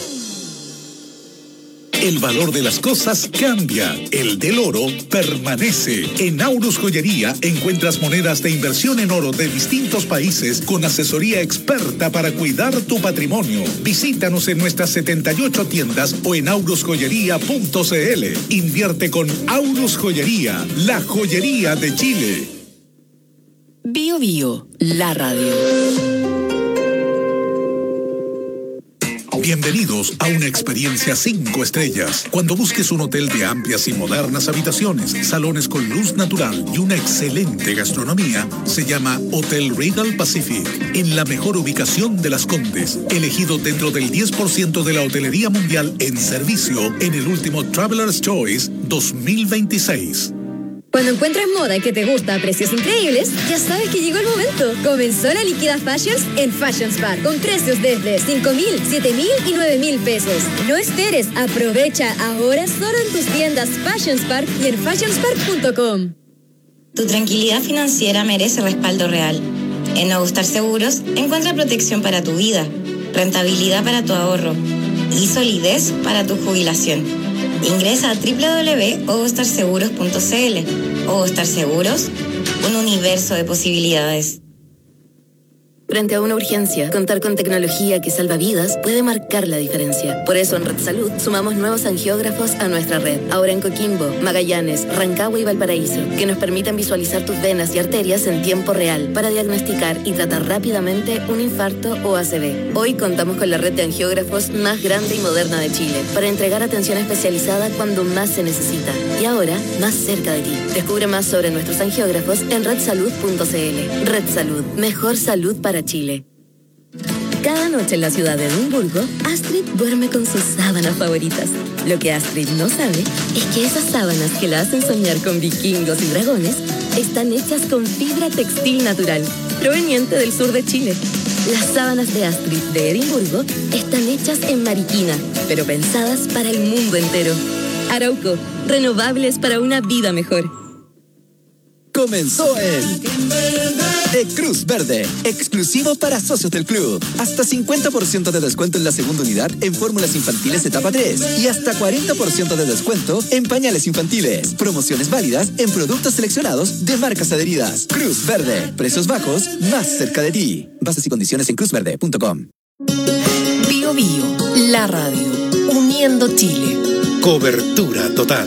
El valor de las cosas cambia, el del oro permanece. En Aurus Joyería encuentras monedas de inversión en oro de distintos países con asesoría experta para cuidar tu patrimonio. Visítanos en nuestras setenta y ocho tiendas o en aurus joyería punto c l. Invierte con Aurus Joyería, la joyería de Chile. Bio Bio, la radio. Bienvenidos a una experiencia cinco estrellas. Cuando busques un hotel de amplias y modernas habitaciones, salones con luz natural y una excelente gastronomía, se llama Hotel Regal Pacific, en la mejor ubicación de Las Condes, elegido dentro del diez por ciento de la hotelería mundial en servicio en el último Traveler's Choice dos mil veintiséis. Cuando encuentres moda que te gusta a precios increíbles, ya sabes que llegó el momento. Comenzó la Liquida Fashions en Fashion Spark, con precios desde cinco mil, siete mil y nueve mil pesos. No esperes, aprovecha ahora solo en tus tiendas Fashion Spark y en fashion spark punto com. Tu tranquilidad financiera merece respaldo real. En No Gustar Seguros, encuentra protección para tu vida, rentabilidad para tu ahorro y solidez para tu jubilación. Ingresa a doble u doble u doble u punto ogostar seguros punto c l. Ogostar Seguros, un universo de posibilidades. Frente a una urgencia, contar con tecnología que salva vidas puede marcar la diferencia. Por eso en Red Salud sumamos nuevos angiógrafos a nuestra red. Ahora en Coquimbo, Magallanes, Rancagua y Valparaíso, que nos permiten visualizar tus venas y arterias en tiempo real para diagnosticar y tratar rápidamente un infarto o A C V. Hoy contamos con la red de angiógrafos más grande y moderna de Chile para entregar atención especializada cuando más se necesita. Y ahora, más cerca de ti. Descubre más sobre nuestros angiógrafos en red salud punto c l. Red Salud, mejor salud para Chile. Cada noche en la ciudad de Edimburgo, Astrid duerme con sus sábanas favoritas. Lo que Astrid no sabe es que esas sábanas que la hacen soñar con vikingos y dragones están hechas con fibra textil natural, proveniente del sur de Chile. Las sábanas de Astrid de Edimburgo están hechas en Mariquina, pero pensadas para el mundo entero. Arauco, renovables para una vida mejor. Comenzó el E-Cruz Verde, exclusivo para socios del club. Hasta cincuenta por ciento de descuento en la segunda unidad en fórmulas infantiles etapa tres y hasta cuarenta por ciento de descuento en pañales infantiles. Promociones válidas en productos seleccionados de marcas adheridas. Cruz Verde, precios bajos más cerca de ti. Bases y condiciones en cruz verde punto com. Bio Bio, la radio, uniendo Chile. Cobertura total.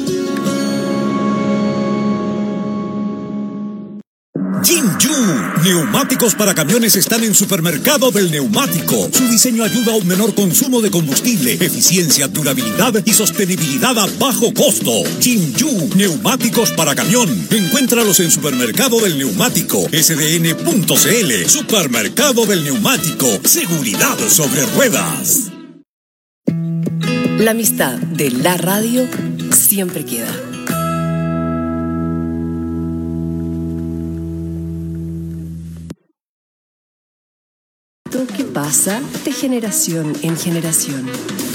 Jinju, neumáticos para camiones están en Supermercado del Neumático. Su diseño ayuda a un menor consumo de combustible, eficiencia, durabilidad y sostenibilidad a bajo costo. Jinju, neumáticos para camión. Encuéntralos en Supermercado del Neumático, s d n punto c l. Supermercado del Neumático, seguridad sobre ruedas. La amistad de la radio siempre queda. Que pasa de generación en generación.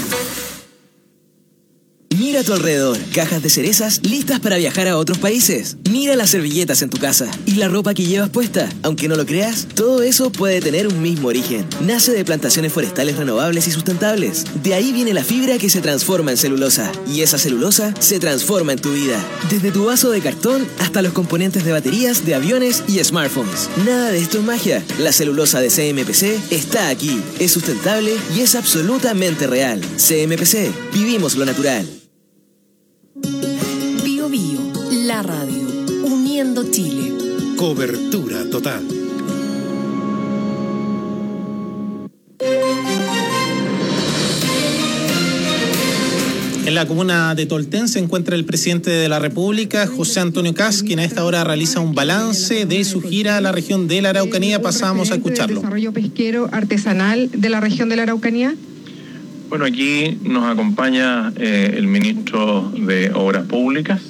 Mira a tu alrededor, cajas de cerezas listas para viajar a otros países. Mira las servilletas en tu casa y la ropa que llevas puesta. Aunque no lo creas, todo eso puede tener un mismo origen. Nace de plantaciones forestales renovables y sustentables. De ahí viene la fibra que se transforma en celulosa. Y esa celulosa se transforma en tu vida. Desde tu vaso de cartón hasta los componentes de baterías, de aviones y smartphones. Nada de esto es magia. La celulosa de C M P C está aquí. Es sustentable y es absolutamente real. C M P C. Vivimos lo natural. Bio Bio, la radio, uniendo Chile. Cobertura total. En la comuna de Tolten se encuentra el presidente de la República, José Antonio Kast, quien a esta hora realiza un balance de su gira a la región de la Araucanía. Pasamos a escucharlo. ¿Desarrollo pesquero artesanal de la región de la Araucanía? Bueno, aquí nos acompaña eh, el ministro de Obras Públicas.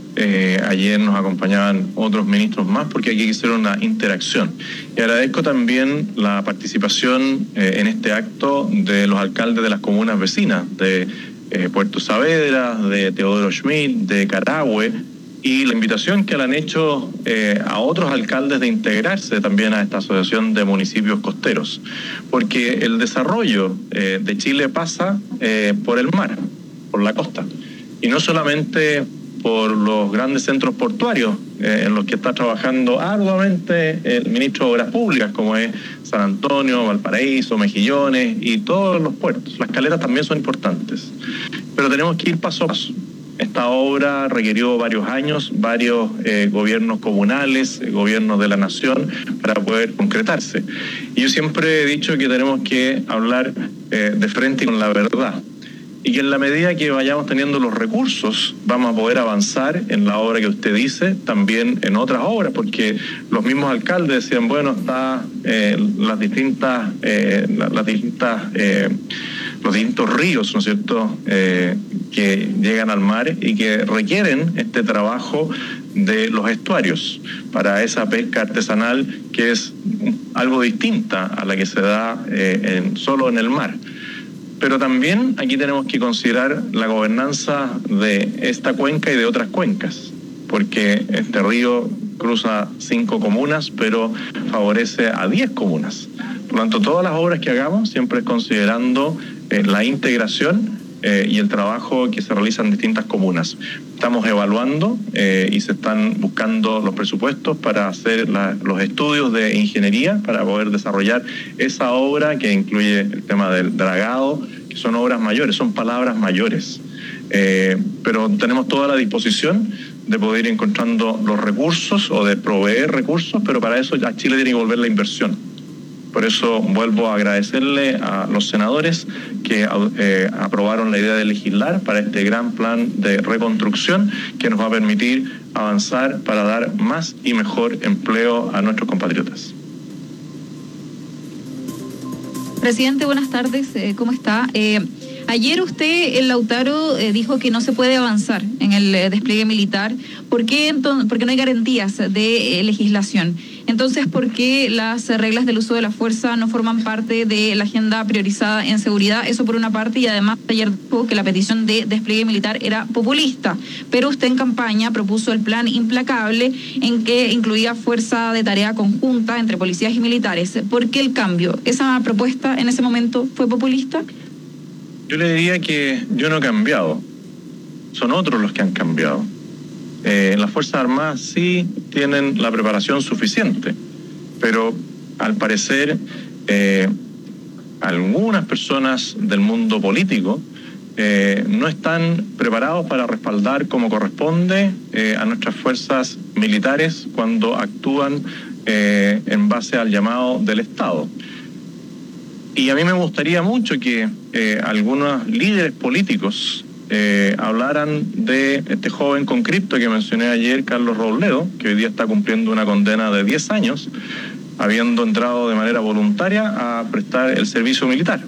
Eh, ayer nos acompañaban otros ministros más porque aquí hicieron una interacción. Y agradezco también la participación eh, en este acto de los alcaldes de las comunas vecinas, de eh, Puerto Saavedra, de Teodoro Schmidt, de Carahue, y la invitación que le han hecho eh, a otros alcaldes de integrarse también a esta asociación de municipios costeros, porque el desarrollo eh, de Chile pasa eh, por el mar, por la costa, y no solamente por los grandes centros portuarios eh, en los que está trabajando arduamente el ministro de Obras Públicas, como es San Antonio, Valparaíso, Mejillones y todos los puertos. Las caleras también son importantes, pero tenemos que ir paso a paso. Esta obra requirió varios años, varios eh, gobiernos comunales, eh, gobiernos de la nación, para poder concretarse. Y yo siempre he dicho que tenemos que hablar eh, de frente y con la verdad. Y que en la medida que vayamos teniendo los recursos, vamos a poder avanzar en la obra que usted dice, también en otras obras, porque los mismos alcaldes decían, bueno, está eh, las distintas, eh, las distintas eh, los distintos ríos, ¿no es cierto?, eh, que llegan al mar y que requieren este trabajo de los estuarios para esa pesca artesanal que es algo distinta a la que se da eh, en, solo en el mar. Pero también aquí tenemos que considerar la gobernanza de esta cuenca y de otras cuencas, porque este río cruza cinco comunas, pero favorece a diez comunas. Por lo tanto, todas las obras que hagamos siempre es considerando eh, la integración eh, y el trabajo que se realiza en distintas comunas. Estamos evaluando eh, y se están buscando los presupuestos para hacer la, los estudios de ingeniería para poder desarrollar esa obra que incluye el tema del dragado, que son obras mayores, son palabras mayores. Eh, pero tenemos toda la disposición de poder ir encontrando los recursos o de proveer recursos, pero para eso ya Chile tiene que volver la inversión. Por eso vuelvo a agradecerle a los senadores que eh, aprobaron la idea de legislar para este gran plan de reconstrucción que nos va a permitir avanzar para dar más y mejor empleo a nuestros compatriotas. Presidente, buenas tardes. Eh, ¿Cómo está? Eh, ayer usted, el Lautaro, eh, dijo que no se puede avanzar en el eh, despliegue militar. ¿Por qué? Entonces, porque no hay garantías de eh, legislación. Entonces, ¿por qué las reglas del uso de la fuerza no forman parte de la agenda priorizada en seguridad? Eso por una parte, y además ayer dijo que la petición de despliegue militar era populista, pero usted en campaña propuso el plan implacable en que incluía fuerza de tarea conjunta entre policías y militares. ¿Por qué el cambio? ¿Esa propuesta en ese momento fue populista? Yo le diría que yo no he cambiado, son otros los que han cambiado. Eh, las Fuerzas Armadas sí tienen la preparación suficiente, pero al parecer eh, algunas personas del mundo político eh, no están preparados para respaldar como corresponde eh, a nuestras fuerzas militares cuando actúan eh, en base al llamado del Estado. Y a mí me gustaría mucho que eh, algunos líderes políticos Eh, hablaran de este joven con cripto que mencioné ayer, Carlos Robledo, que hoy día está cumpliendo una condena de diez años, habiendo entrado de manera voluntaria a prestar el servicio militar.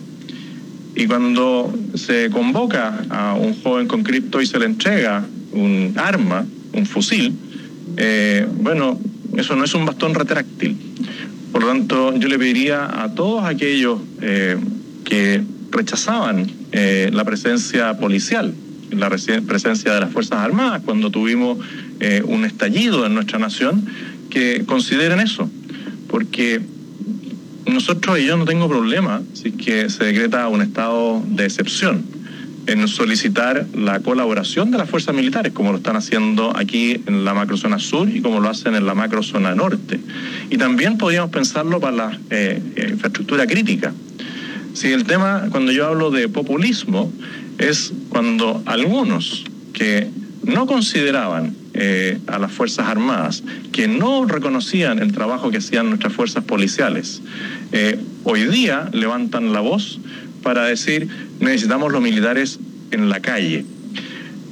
Y cuando se convoca a un joven con cripto y se le entrega un arma, un fusil, eh, bueno, eso no es un bastón retráctil. Por lo tanto, yo le pediría a todos aquellos eh, que rechazaban eh, la presencia policial, la presencia de las Fuerzas Armadas cuando tuvimos eh, un estallido en nuestra nación, que consideren eso, porque nosotros, y yo no tengo problema si es que se decreta un estado de excepción, en solicitar la colaboración de las fuerzas militares, como lo están haciendo aquí en la macrozona sur y como lo hacen en la macrozona norte. Y también podríamos pensarlo para la eh, infraestructura crítica. Si el tema, cuando yo hablo de populismo, es cuando algunos que no consideraban eh, a las Fuerzas Armadas, que no reconocían el trabajo que hacían nuestras fuerzas policiales, eh, hoy día levantan la voz para decir necesitamos los militares en la calle,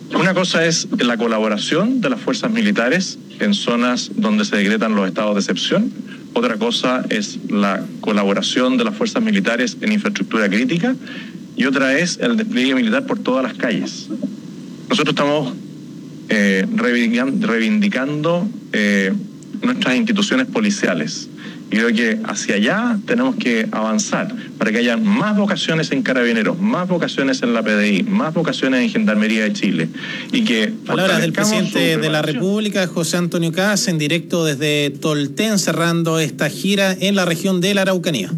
Una cosa es la colaboración de las fuerzas militares en zonas donde se decretan los estados de excepción. Otra cosa es la colaboración de las fuerzas militares en infraestructura crítica. Y otra es el despliegue militar por todas las calles. Nosotros estamos eh, reivindicando, reivindicando eh, nuestras instituciones policiales. Y creo que hacia allá tenemos que avanzar para que haya más vocaciones en Carabineros, más vocaciones en la P D I, más vocaciones en Gendarmería de Chile. Y que palabras del presidente de la República, José Antonio Kast, en directo desde Tolten, cerrando esta gira en la región de la Araucanía.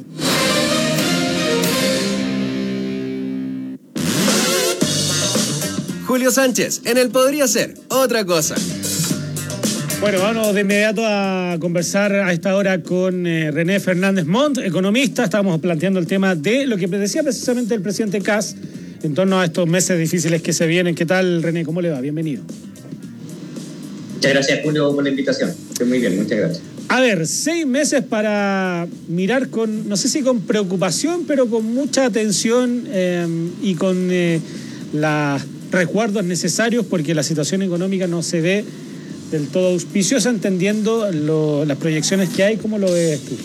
Julio Sánchez, en el Podría Ser Otra Cosa. Bueno, vamos de inmediato a conversar a esta hora con eh, René Fernández Montt, economista. Estamos planteando el tema de lo que decía precisamente el presidente Kast en torno a estos meses difíciles que se vienen. ¿Qué tal, René? ¿Cómo le va? Bienvenido. Muchas gracias, Julio, por la invitación. Estoy muy bien, muchas gracias. A ver, seis meses para mirar con, no sé si con preocupación, pero con mucha atención eh, y con eh, los resguardos necesarios, porque la situación económica no se ve del todo auspiciosa, entendiendo lo, las proyecciones que hay. ¿Cómo lo ves tú?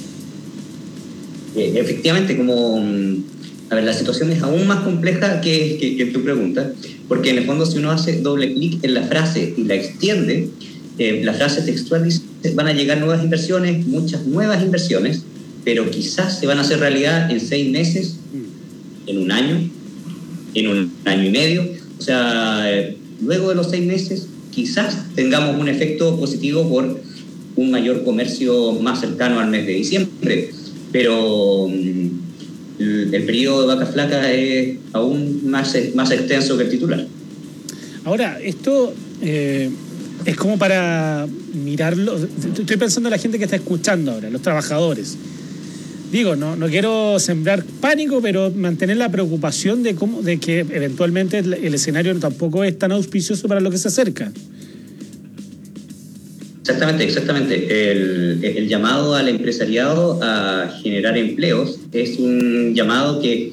Eh, efectivamente, como a ver, la situación es aún más compleja que, que, que tu pregunta, porque en el fondo si uno hace doble clic en la frase y la extiende, eh, la frase textual dice: van a llegar nuevas inversiones, muchas nuevas inversiones, pero quizás se van a hacer realidad en seis meses, en un año, en un año y medio. O sea, eh, luego de los seis meses quizás tengamos un efecto positivo por un mayor comercio más cercano al mes de diciembre, pero el, el periodo de vacas flacas es aún más, más extenso que el titular. Ahora, esto eh, es como para mirarlo. Estoy pensando en la gente que está escuchando ahora, los trabajadores. Digo, no, no quiero sembrar pánico, pero mantener la preocupación de cómo, de que eventualmente el, el escenario tampoco es tan auspicioso para lo que se acerca. Exactamente, exactamente. El, el llamado al empresariado a generar empleos es un llamado que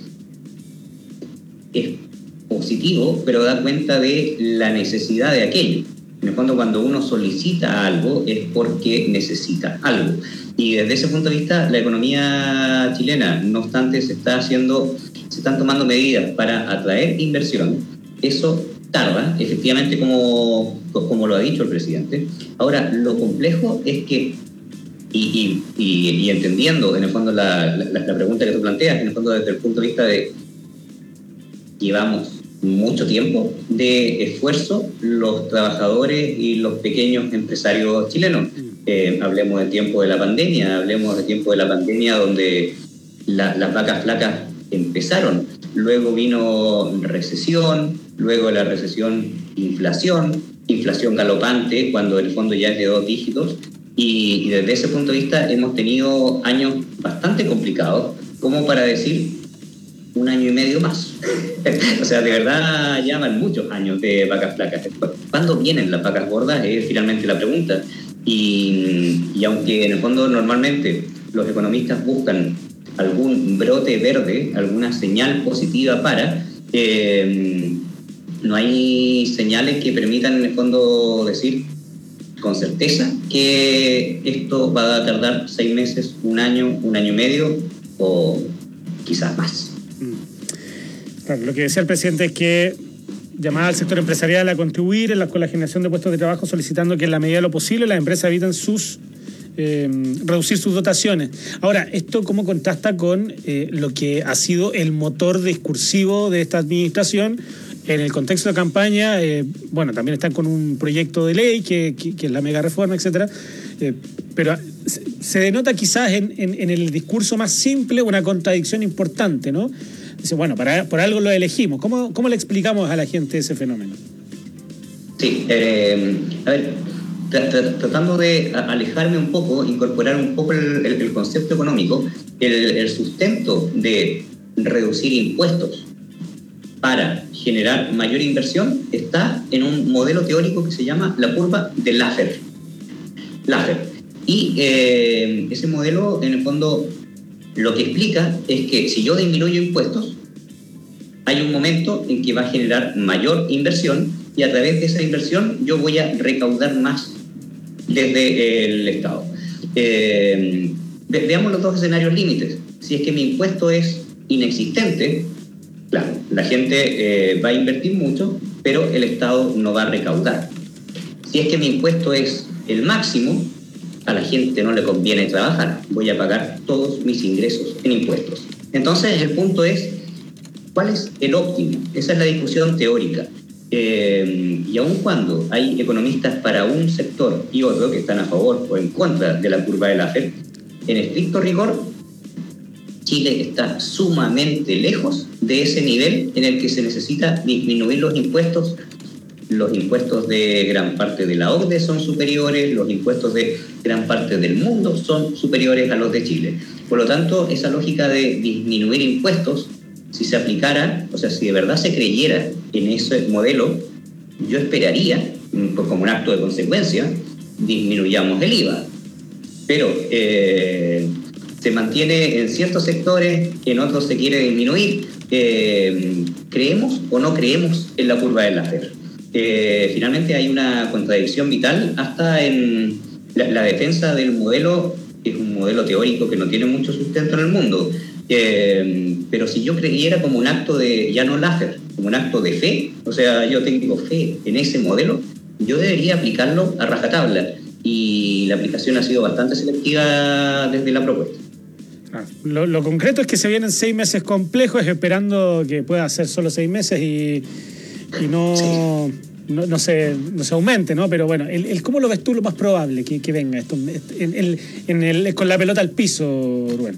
es positivo, pero da cuenta de la necesidad de aquello. En el fondo, cuando uno solicita algo es porque necesita algo. Y desde ese punto de vista, la economía chilena, no obstante, se está haciendo, se están tomando medidas para atraer inversión. Eso tarda, efectivamente, como, como lo ha dicho el presidente. Ahora, lo complejo es que, y, y, y, y entendiendo en el fondo la, la, la pregunta que tú planteas, en el fondo desde el punto de vista de llevamos mucho tiempo de esfuerzo los trabajadores y los pequeños empresarios chilenos. Eh, hablemos del tiempo de la pandemia, hablemos del tiempo de la pandemia donde la, las vacas flacas empezaron, luego vino recesión, luego de la recesión inflación, inflación galopante cuando en el fondo ya es de dos dígitos, y, y desde ese punto de vista hemos tenido años bastante complicados como para decir un año y medio más. O sea, de verdad ya van muchos años de vacas flacas. ¿Cuándo vienen las vacas gordas? Es finalmente la pregunta. Y, y aunque en el fondo normalmente los economistas buscan algún brote verde, alguna señal positiva para, eh, no hay señales que permitan en el fondo decir con certeza que esto va a tardar seis meses, un año, un año y medio o quizás más. Claro, lo que decía el presidente es que llamaba al sector empresarial a contribuir en la, con la generación de puestos de trabajo, solicitando que en la medida de lo posible las empresas eviten sus eh, reducir sus dotaciones. Ahora, ¿esto cómo contrasta con eh, lo que ha sido el motor discursivo de esta administración en el contexto de campaña? Eh, bueno, también están con un proyecto de ley que, que, que es la mega reforma, etcétera, eh, pero se, se denota quizás en, en, en el discurso más simple una contradicción importante, ¿no? Dice, bueno, para, por algo lo elegimos. ¿Cómo, cómo le explicamos a la gente ese fenómeno? Sí, eh, a ver, tra, tra, tratando de alejarme un poco, incorporar un poco el, el, el concepto económico, el, el sustento de reducir impuestos para generar mayor inversión está en un modelo teórico que se llama la curva de Laffer. Laffer. Y eh, ese modelo, en el fondo, lo que explica es que si yo disminuyo impuestos, hay un momento en que va a generar mayor inversión y a través de esa inversión yo voy a recaudar más desde el Estado. Eh, ve, veamos los dos escenarios límites. Si es que mi impuesto es inexistente, claro, la gente eh, va a invertir mucho, pero el Estado no va a recaudar. Si es que mi impuesto es el máximo, a la gente no le conviene trabajar. Voy a pagar todos mis ingresos en impuestos. Entonces, el punto es, ¿cuál es el óptimo? Esa es la discusión teórica. Eh, y aun cuando hay economistas para un sector y otro que están a favor o en contra de la curva de Laffer, en estricto rigor, Chile está sumamente lejos de ese nivel en el que se necesita disminuir los impuestos. Los impuestos de gran parte de la O C D E son superiores, los impuestos de gran parte del mundo son superiores a los de Chile. Por lo tanto, esa lógica de disminuir impuestos, si se aplicara, o sea, si de verdad se creyera en ese modelo, yo esperaría, como un acto de consecuencia, disminuyamos el I V A. Pero eh, se mantiene en ciertos sectores, en otros se quiere disminuir. Eh, ¿Creemos o no creemos en la curva de Laffer? Eh, finalmente hay una contradicción vital hasta en la, la defensa del modelo, que es un modelo teórico que no tiene mucho sustento en el mundo. Eh, pero si yo creyera como un acto de, ya no Laffer, como un acto de fe, o sea, yo tengo fe en ese modelo, yo debería aplicarlo a rajatabla. Y la aplicación ha sido bastante selectiva desde la propuesta. Ah, lo, lo concreto es que se vienen seis meses complejos, esperando que pueda ser solo seis meses y, y no, sí. no, no, se, no se aumente, ¿no? Pero bueno, el, el, ¿cómo lo ves tú lo más probable que, que venga esto en, en, en el, con la pelota al piso, Rubén?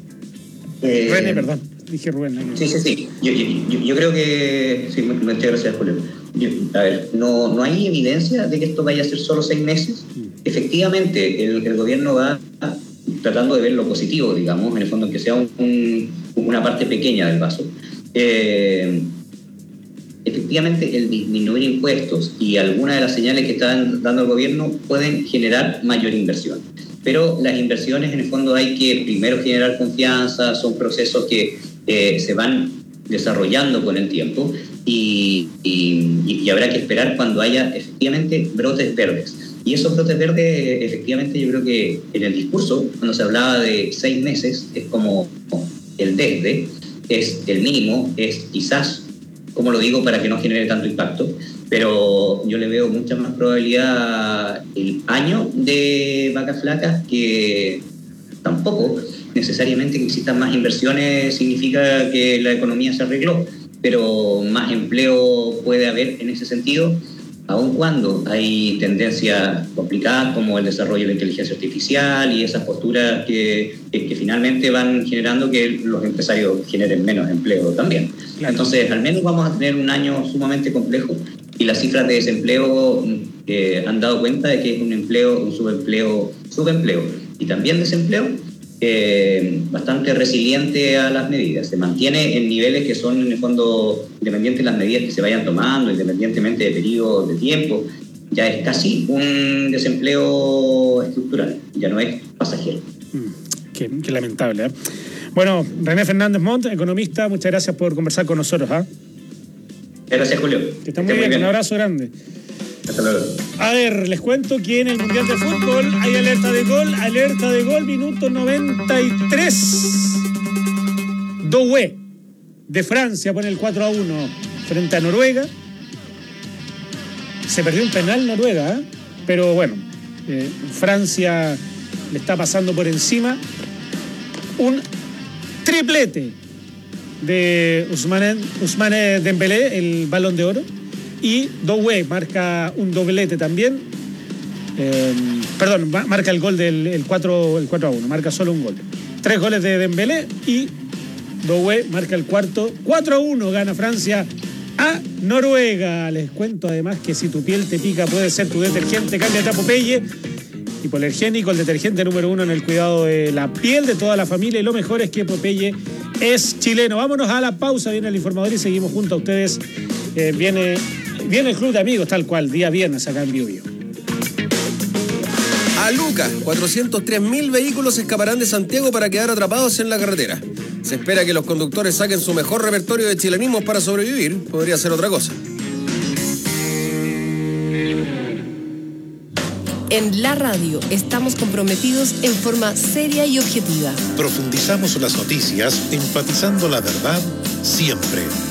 Eh, René, perdón, dije Rubén. ¿no? Sí, sí, sí. Yo, yo, yo creo que... Sí, muchas gracias, Julio. Yo, a ver, no, no hay evidencia de que esto vaya a ser solo seis meses. Efectivamente, el, el gobierno va tratando de ver lo positivo, digamos, en el fondo que sea un, un, una parte pequeña del vaso. Eh, efectivamente, el disminuir impuestos y algunas de las señales que están dando el gobierno pueden generar mayor inversión. Pero las inversiones, en el fondo, hay que primero generar confianza, son procesos que eh, se van desarrollando con el tiempo y, y, y habrá que esperar cuando haya efectivamente brotes verdes. Y esos brotes verdes, efectivamente, yo creo que en el discurso, cuando se hablaba de seis meses, es como el desde, es el mínimo, es quizás, como lo digo, para que no genere tanto impacto, pero yo le veo mucha más probabilidad el año de vacas flacas que tampoco necesariamente que existan más inversiones significa que la economía se arregló, pero más empleo puede haber en ese sentido, aun cuando hay tendencias complicadas como el desarrollo de la inteligencia artificial y esas posturas que, que, que finalmente van generando que los empresarios generen menos empleo también. Claro. Entonces, al menos vamos a tener un año sumamente complejo y las cifras de desempleo eh, han dado cuenta de que es un empleo, un subempleo, subempleo y también desempleo eh, bastante resiliente a las medidas. Se mantiene en niveles que son, en el fondo, independientes de las medidas que se vayan tomando, independientemente de periodos de tiempo. Ya es casi un desempleo estructural, ya no es pasajero. Mm, qué, qué lamentable, ¿eh? Bueno, René Fernández Montt, economista, muchas gracias por conversar con nosotros. ¿eh? Gracias, Julio. Que está muy bien, muy bien, un abrazo grande. Hasta luego. A ver, les cuento que en el Mundial de Fútbol hay alerta de gol, alerta de gol, minuto noventa y tres. Doué de Francia pone el cuatro a uno frente a Noruega. Se perdió un penal Noruega, ¿eh? Pero bueno, eh, Francia le está pasando por encima. Un triplete de Ousmane, Ousmane Dembélé, el Balón de Oro. Y Doué marca un doblete también. Eh, perdón, marca el gol del el cuatro, el cuatro a uno, marca solo un gol. Tres goles de Dembélé y Doué marca el cuarto. cuatro a uno gana Francia a Noruega. Les cuento además que si tu piel te pica puede ser tu detergente. Cámbiate a Popeye. Hipoalergénico, el detergente número uno en el cuidado de la piel de toda la familia. Y lo mejor es que Popeye es chileno. Vámonos a la pausa, viene el informador y seguimos junto a ustedes. Eh, viene, viene el Club de Amigos, tal cual, día viernes acá en Bio Bio. A Lucas, cuatrocientos tres mil vehículos escaparán de Santiago para quedar atrapados en la carretera. Se espera que los conductores saquen su mejor repertorio de chilenismos para sobrevivir. Podría ser otra cosa. En la radio estamos comprometidos en forma seria y objetiva. Profundizamos las noticias, enfatizando la verdad siempre.